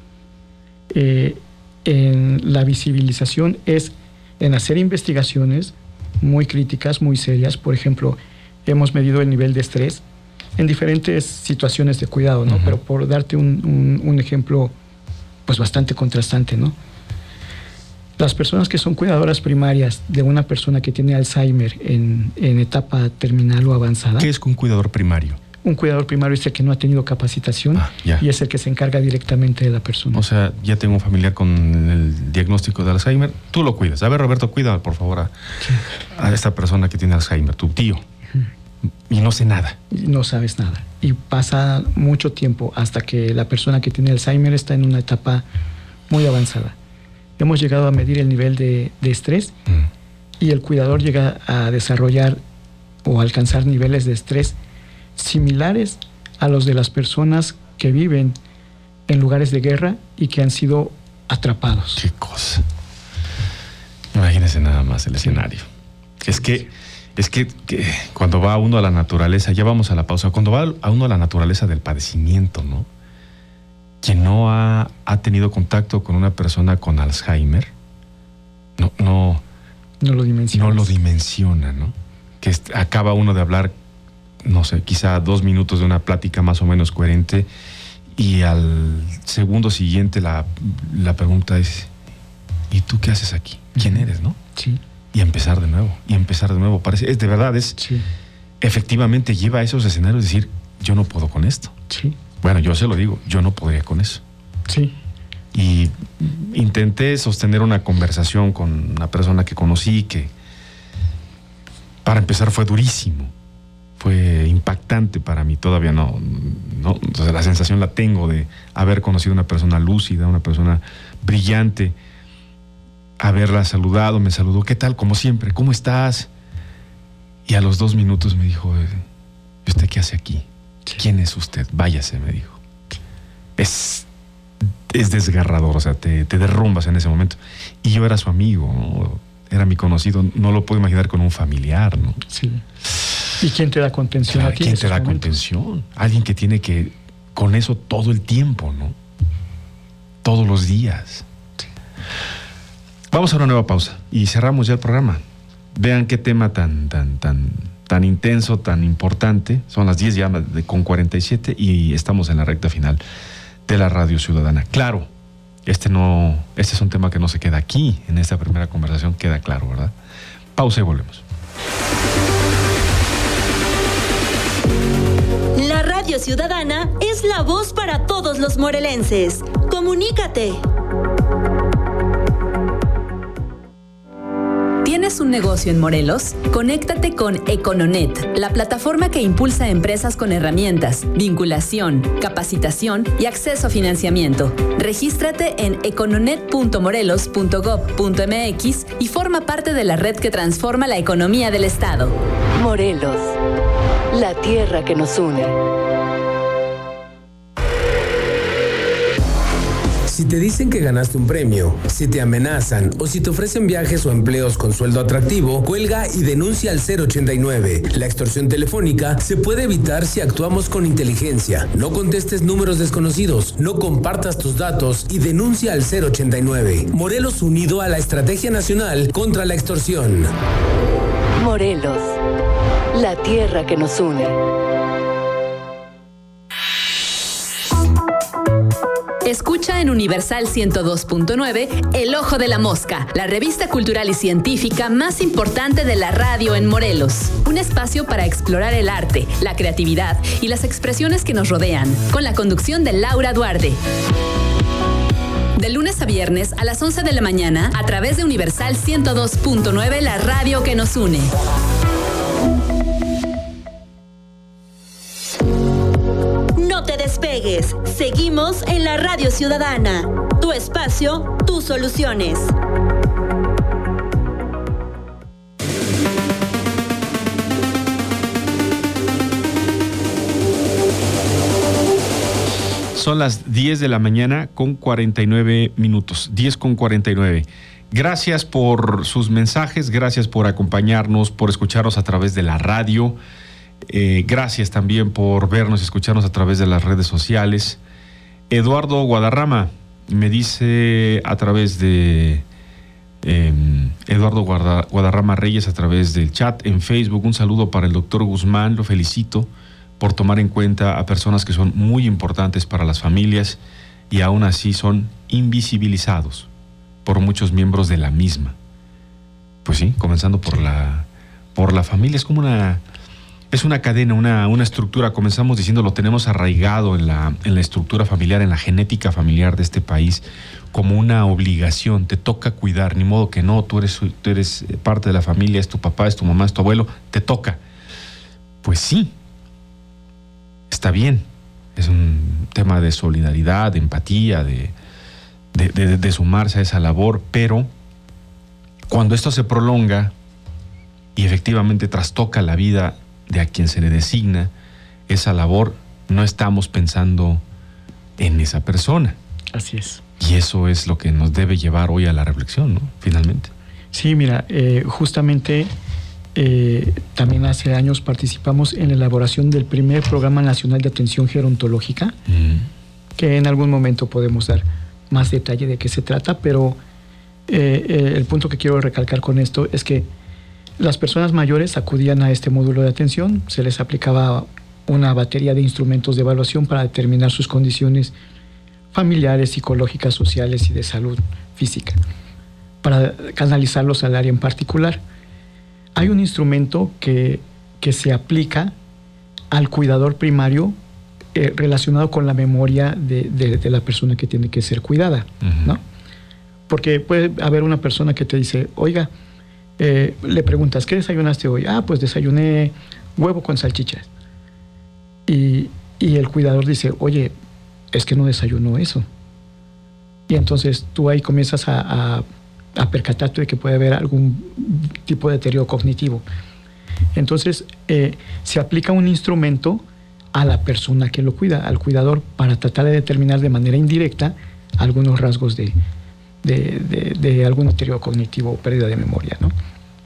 Eh, en la visibilización es en hacer investigaciones muy críticas, muy serias. Por ejemplo, hemos medido el nivel de estrés en diferentes situaciones de cuidado, ¿no? Uh-huh. Pero por darte un, un, un ejemplo pues bastante contrastante, ¿no? Las personas que son cuidadoras primarias de una persona que tiene Alzheimer en, en etapa terminal o avanzada. ¿Qué es un cuidador primario? Un cuidador primario es el que no ha tenido capacitación ah, y es el que se encarga directamente de la persona. O sea, ya tengo un familiar con el diagnóstico de Alzheimer, tú lo cuidas. A ver, Roberto, cuida por favor a, sí. a esta persona que tiene Alzheimer, tu tío. Uh-huh. Y no sé nada. Y no sabes nada. Y pasa mucho tiempo hasta que la persona que tiene Alzheimer está en una etapa muy avanzada. Hemos llegado a medir el nivel de, de estrés mm. y el cuidador llega a desarrollar o alcanzar niveles de estrés similares a los de las personas que viven en lugares de guerra y que han sido atrapados. Qué cosa. Imagínense nada más el escenario. Es que, es que, que cuando va uno a la naturaleza, ya vamos a la pausa, cuando va a uno a la naturaleza del padecimiento, ¿no? Quien no ha, ha tenido contacto con una persona con Alzheimer, no, no, no lo dimensiona. No lo dimensiona, ¿no? Que est- acaba uno de hablar, no sé, quizá dos minutos de una plática más o menos coherente y al segundo siguiente la, la pregunta es, ¿y tú qué haces aquí? ¿Quién eres, no? Sí. Y empezar de nuevo, y empezar de nuevo. Parece, es de verdad, es sí. Efectivamente lleva a esos escenarios de decir, yo no puedo con esto. Sí. Bueno, yo se lo digo, yo no podría con eso. Sí. Y intenté sostener una conversación con una persona que conocí que, para empezar, fue durísimo. Fue impactante para mí. Todavía no, no o sea, la sensación la tengo de haber conocido una persona lúcida, una persona brillante, haberla saludado, me saludó, ¿qué tal? Como siempre, ¿cómo estás? Y a los dos minutos me dijo, ¿y usted qué hace aquí? ¿Quién es usted? Váyase, me dijo. Es, es desgarrador, o sea, te, te derrumbas en ese momento. Y yo era su amigo, ¿no? Era mi conocido, no lo puedo imaginar con un familiar, ¿no? Sí. ¿Y quién te da contención claro, a ti? ¿Quién te da momentos? Contención? Alguien que tiene que, con eso todo el tiempo, ¿no? Todos los días. Sí. Vamos a una nueva pausa y cerramos ya el programa. Vean qué tema tan, tan, tan... tan intenso, tan importante. Son las diez ya de, con cuarenta y siete y estamos en la recta final de la Radio Ciudadana. Claro, este no, este es un tema que no se queda aquí, en esta primera conversación queda claro, ¿verdad? Pausa y volvemos. La Radio Ciudadana es la voz para todos los morelenses. Comunícate. ¿Tienes un negocio en Morelos? Conéctate con Econonet, la plataforma que impulsa a empresas con herramientas, vinculación, capacitación y acceso a financiamiento. Regístrate en econonet punto morelos punto gob punto mx y forma parte de la red que transforma la economía del Estado. Morelos, la tierra que nos une. Si te dicen que ganaste un premio, si te amenazan o si te ofrecen viajes o empleos con sueldo atractivo, cuelga y denuncia al cero ochenta y nueve. La extorsión telefónica se puede evitar si actuamos con inteligencia. No contestes números desconocidos, no compartas tus datos y denuncia al cero ochenta y nueve. Morelos unido a la Estrategia Nacional contra la Extorsión. Morelos, la tierra que nos une. Escucha en Universal ciento dos punto nueve El Ojo de la Mosca, la revista cultural y científica más importante de la radio en Morelos. Un espacio para explorar el arte, la creatividad y las expresiones que nos rodean, con la conducción de Laura Duarte. De lunes a viernes a las once de la mañana a través de Universal ciento dos punto nueve, la radio que nos une. No te despegues. Seguimos en la Radio Ciudadana. Tu espacio, tus soluciones. Son las diez de la mañana con cuarenta y nueve minutos. diez con cuarenta y nueve. Gracias por sus mensajes, gracias por acompañarnos, por escucharnos a través de la radio. Eh, gracias también por vernos y escucharnos a través de las redes sociales. Eduardo Guadarrama me dice a través de eh, Eduardo Guarda, Guadarrama Reyes a través del chat en Facebook, un saludo para el doctor Guzmán, lo felicito por tomar en cuenta a personas que son muy importantes para las familias y aún así son invisibilizados por muchos miembros de la misma. Pues sí, comenzando por la por la familia, es como una es una cadena, una, una estructura. Comenzamos diciendo, lo tenemos arraigado en la, en la estructura familiar, en la genética familiar de este país, como una obligación. Te toca cuidar, ni modo que no, tú eres, tú eres parte de la familia, es tu papá, es tu mamá, es tu abuelo, te toca. Pues sí, está bien, es un tema de solidaridad, de empatía, de, de, de, de sumarse a esa labor, pero cuando esto se prolonga y efectivamente trastoca la vida de a quien se le designa esa labor, no estamos pensando en esa persona. Así es. Y eso es lo que nos debe llevar hoy a la reflexión, ¿no? Finalmente. Sí, mira, eh, justamente eh, también hace años participamos en la elaboración del primer Programa Nacional de Atención Gerontológica, mm. que en algún momento podemos dar más detalle de qué se trata, pero eh, eh, el punto que quiero recalcar con esto es que las personas mayores acudían a este módulo de atención, se les aplicaba una batería de instrumentos de evaluación para determinar sus condiciones familiares, psicológicas, sociales y de salud física, para canalizarlos al área en particular. Hay un instrumento que, que se aplica al cuidador primario eh, relacionado con la memoria de, de, de la persona que tiene que ser cuidada, uh-huh. ¿no? Porque puede haber una persona que te dice, oiga, Eh, le preguntas, ¿qué desayunaste hoy? Ah, pues desayuné huevo con salchichas. Y, y el cuidador dice, oye, es que no desayunó eso. Y entonces tú ahí comienzas a, a, a percatarte de que puede haber algún tipo de deterioro cognitivo. Entonces eh, se aplica un instrumento a la persona que lo cuida, al cuidador, para tratar de determinar de manera indirecta algunos rasgos de De, de, de algún deterioro cognitivo o pérdida de memoria, ¿no?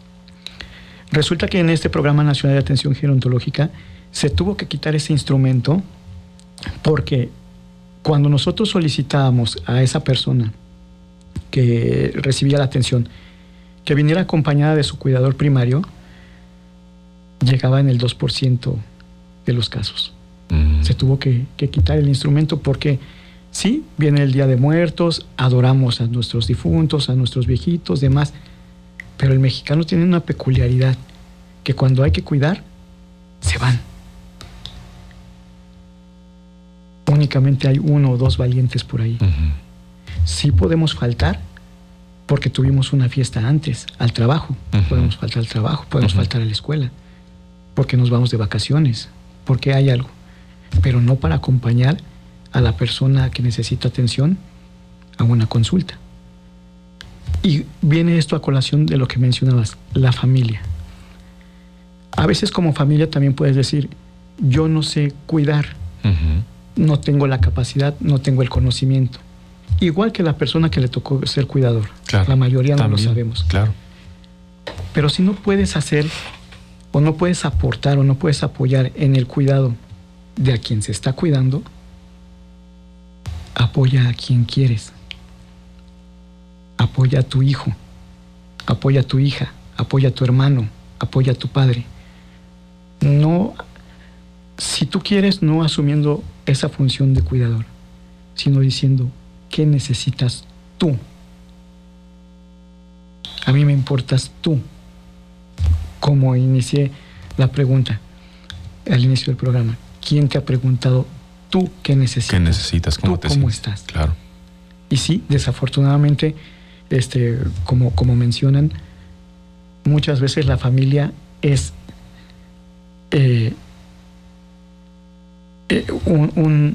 Resulta que en este Programa Nacional de Atención Gerontológica se tuvo que quitar ese instrumento porque cuando nosotros solicitábamos a esa persona que recibía la atención que viniera acompañada de su cuidador primario, llegaba en el dos por ciento de los casos. Mm. Se tuvo que, que quitar el instrumento porque sí, viene el Día de Muertos, adoramos a nuestros difuntos, a nuestros viejitos, demás, pero el mexicano tiene una peculiaridad, que cuando hay que cuidar, se van. Únicamente hay uno o dos valientes por ahí. Uh-huh. Sí podemos faltar, porque tuvimos una fiesta antes, al trabajo. Uh-huh. Podemos faltar al trabajo, podemos uh-huh. faltar a la escuela, porque nos vamos de vacaciones, porque hay algo, pero no para acompañar a la persona que necesita atención a una consulta. Y viene esto a colación de lo que mencionabas, la familia. A veces como familia también puedes decir, yo no sé cuidar, uh-huh. no tengo la capacidad, no tengo el conocimiento. igual que la persona que le tocó ser cuidador. Claro, la mayoría no también, lo sabemos. Claro. Pero si no puedes hacer, o no puedes aportar, o no puedes apoyar en el cuidado de a quien se está cuidando, apoya a quien quieres. Apoya a tu hijo, apoya a tu hija, apoya a tu hermano, apoya a tu padre. No, si tú quieres, no asumiendo esa función de cuidador, sino diciendo, ¿qué necesitas tú? A mí me importas tú. Como inicié la pregunta al inicio del programa, ¿quién te ha preguntado tú qué necesitas? ¿Qué necesitas? ¿Cómo ¿Tú te cómo sientes? estás? Claro. Y sí, desafortunadamente, este, como, como mencionan, muchas veces la familia es eh, eh, un, un,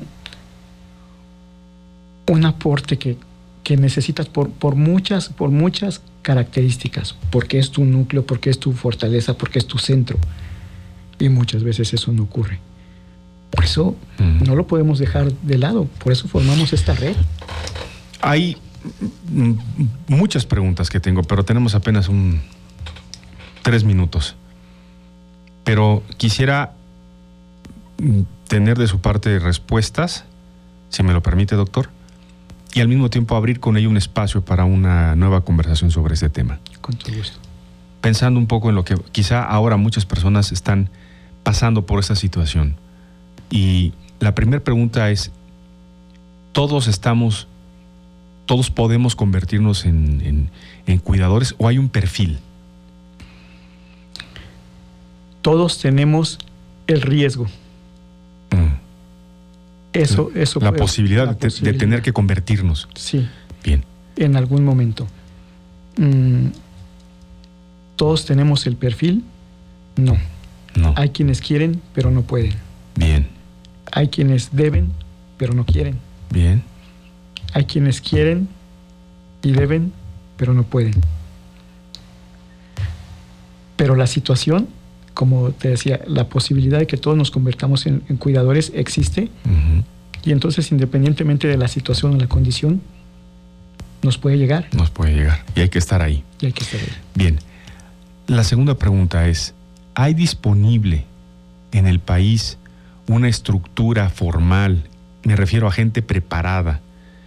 un aporte que, que necesitas por, por, muchas, por muchas características, porque es tu núcleo, porque es tu fortaleza, porque es tu centro. Y muchas veces eso no ocurre. Por eso mm. no lo podemos dejar de lado, por eso formamos esta red. Hay muchas preguntas que tengo, pero tenemos apenas un tres minutos. Pero quisiera tener de su parte respuestas, si me lo permite, doctor, y al mismo tiempo abrir con ello un espacio para una nueva conversación sobre este tema. Con todo gusto. Pensando un poco en lo que quizá ahora muchas personas están pasando por esta situación. Y la primera pregunta es, ¿todos estamos, todos podemos convertirnos en, en, en cuidadores o hay un perfil? Todos tenemos el riesgo. Mm. Eso, eso la puede, posibilidad, la de, posibilidad de tener que convertirnos. Sí. Bien. En algún momento. Mm, ¿Todos tenemos el perfil? No. No. Hay quienes quieren, pero no pueden. Bien. Hay quienes deben, pero no quieren. Bien. Hay quienes quieren y deben, pero no pueden. Pero la situación, como te decía, la posibilidad de que todos nos convertamos en, en cuidadores existe. Uh-huh. Y entonces, independientemente de la situación o la condición, nos puede llegar. Nos puede llegar. Y hay que estar ahí. Y hay que estar ahí. Bien. La segunda pregunta es, ¿hay disponible en el país una estructura formal? Me refiero a gente preparada.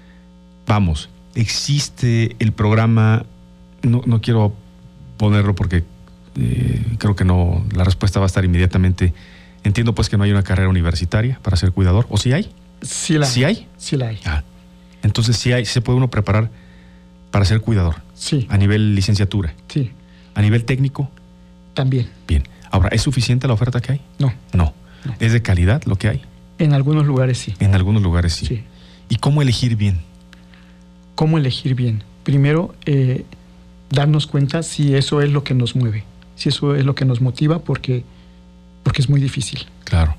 Vamos, existe el programa, no, no quiero ponerlo porque eh, creo que no, la respuesta va a estar inmediatamente. Entiendo pues que no hay una carrera universitaria para ser cuidador, ¿o sí hay? Sí la ¿Sí hay? Sí la hay. Ah, entonces sí hay, se puede uno preparar para ser cuidador. Sí. A nivel licenciatura. Sí. A nivel técnico. También. Bien. Ahora, ¿es suficiente la oferta que hay? No. No. no. ¿Es de calidad lo que hay? En algunos lugares sí. En algunos lugares sí. Sí. ¿Y cómo elegir bien? ¿Cómo elegir bien? Primero, eh, darnos cuenta si eso es lo que nos mueve, si eso es lo que nos motiva, porque, porque es muy difícil. Claro.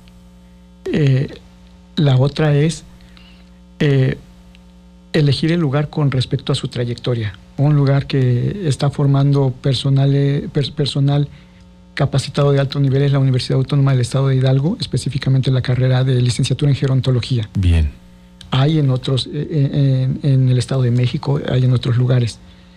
Eh, la otra es eh, elegir el lugar con respecto a su trayectoria. Un lugar que está formando personal, per, personal capacitado de alto nivel es la Universidad Autónoma del Estado de Hidalgo, específicamente la carrera de licenciatura en gerontología. Bien. Hay en otros, en, en, en el Estado de México, hay en otros lugares,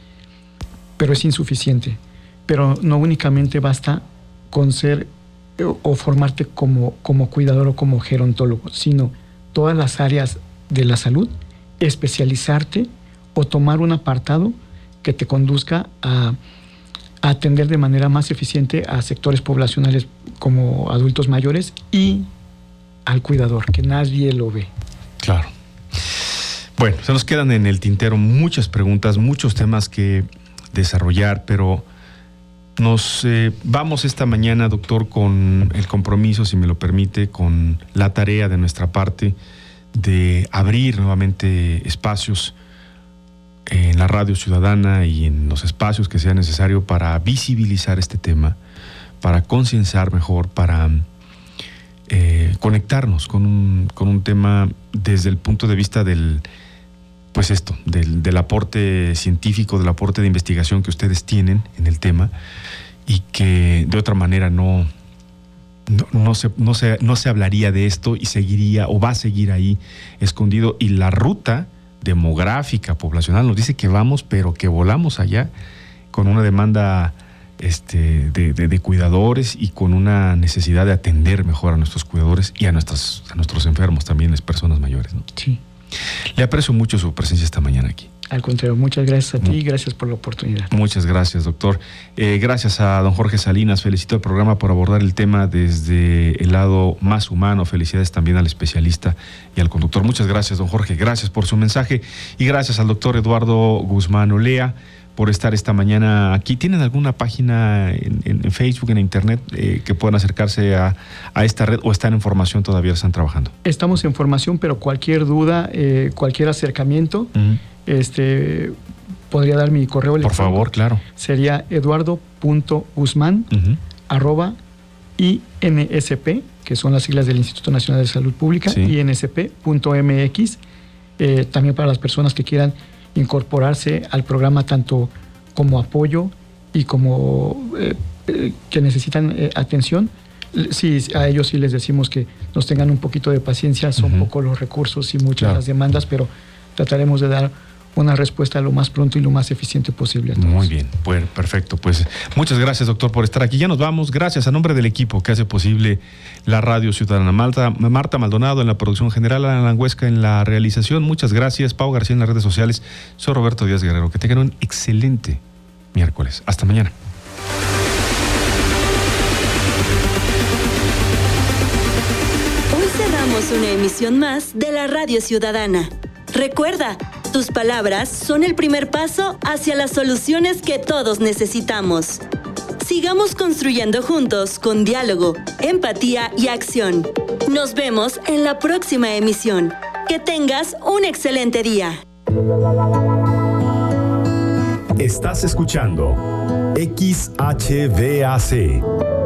pero es insuficiente. Pero no únicamente basta con ser o formarte como, como cuidador o como gerontólogo, sino todas las áreas de la salud, especializarte o tomar un apartado que te conduzca a, a atender de manera más eficiente a sectores poblacionales como adultos mayores y al cuidador, que nadie lo ve. Claro. Bueno, se nos quedan en el tintero muchas preguntas, muchos temas que desarrollar, pero nos eh, vamos esta mañana, doctor, con el compromiso, si me lo permite, con la tarea de nuestra parte de abrir nuevamente espacios en la radio ciudadana y en los espacios que sea necesario para visibilizar este tema, para concienciar mejor, para eh, conectarnos con un, con un tema desde el punto de vista del, pues esto, del, del aporte científico, del aporte de investigación que ustedes tienen en el tema y que de otra manera no, no, no, se, no, se, no se hablaría de esto y seguiría o va a seguir ahí escondido, y la ruta demográfica, poblacional, nos dice que vamos, pero que volamos allá con una demanda este, de, de, de cuidadores y con una necesidad de atender mejor a nuestros cuidadores y a, nuestras, a nuestros enfermos también, las personas mayores, ¿no? Sí. Le aprecio mucho su presencia esta mañana aquí. Al contrario, muchas gracias a ti y gracias por la oportunidad. Muchas gracias, doctor. Eh, gracias a don Jorge Salinas. Felicito al programa por abordar el tema desde el lado más humano. Felicidades también al especialista y al conductor. Muchas gracias, don Jorge. Gracias por su mensaje. Y gracias al doctor Eduardo Guzmán Olea por estar esta mañana aquí. ¿Tienen alguna página en, en Facebook, en internet, eh, que puedan acercarse a, a esta red o están en formación todavía, están trabajando? Estamos en formación, pero cualquier duda, eh, cualquier acercamiento, uh-huh. este, podría dar mi correo electrónico. Por favor, claro. Sería eduardo punto guzmán uh-huh. arroba I N S P, que son las siglas del Instituto Nacional de Salud Pública, sí. I N S P punto M X. Eh, también para las personas que quieran incorporarse al programa tanto como apoyo y como eh, eh, que necesitan eh, atención. Sí, a ellos sí les decimos que nos tengan un poquito de paciencia, son uh-huh. pocos los recursos y muchas claro. las demandas, pero trataremos de dar una respuesta lo más pronto y lo más eficiente posible a todos. Muy bien, bueno, perfecto. Pues muchas gracias, doctor, por estar aquí. Ya nos vamos. Gracias a nombre del equipo que hace posible la Radio Ciudadana. Marta, Marta Maldonado en la producción general, Ana Langüesca en la realización. Muchas gracias. Pau García en las redes sociales. Soy Roberto Díaz Guerrero. Que tengan un excelente miércoles. Hasta mañana. Hoy cerramos una emisión más de la Radio Ciudadana. Recuerda, tus palabras son el primer paso hacia las soluciones que todos necesitamos. Sigamos construyendo juntos con diálogo, empatía y acción. Nos vemos en la próxima emisión. Que tengas un excelente día. Estás escuchando X H V A C.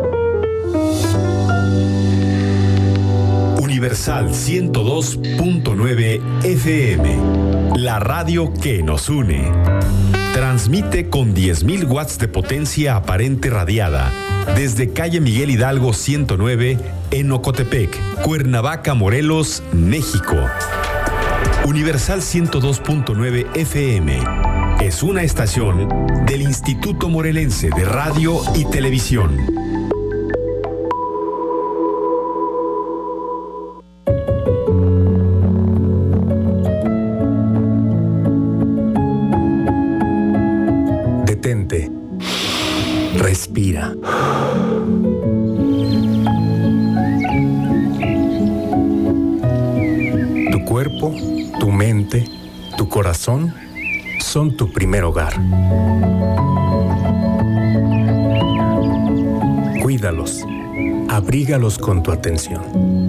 Universal ciento dos punto nueve F M, la radio que nos une. Transmite con diez mil watts de potencia aparente radiada desde calle Miguel Hidalgo ciento nueve en Ocotepec, Cuernavaca, Morelos, México. Universal ciento dos punto nueve F M es una estación del Instituto Morelense de Radio y Televisión. Respira. Tu cuerpo, tu mente, tu corazón son tu primer hogar. Cuídalos, abrígalos con tu atención.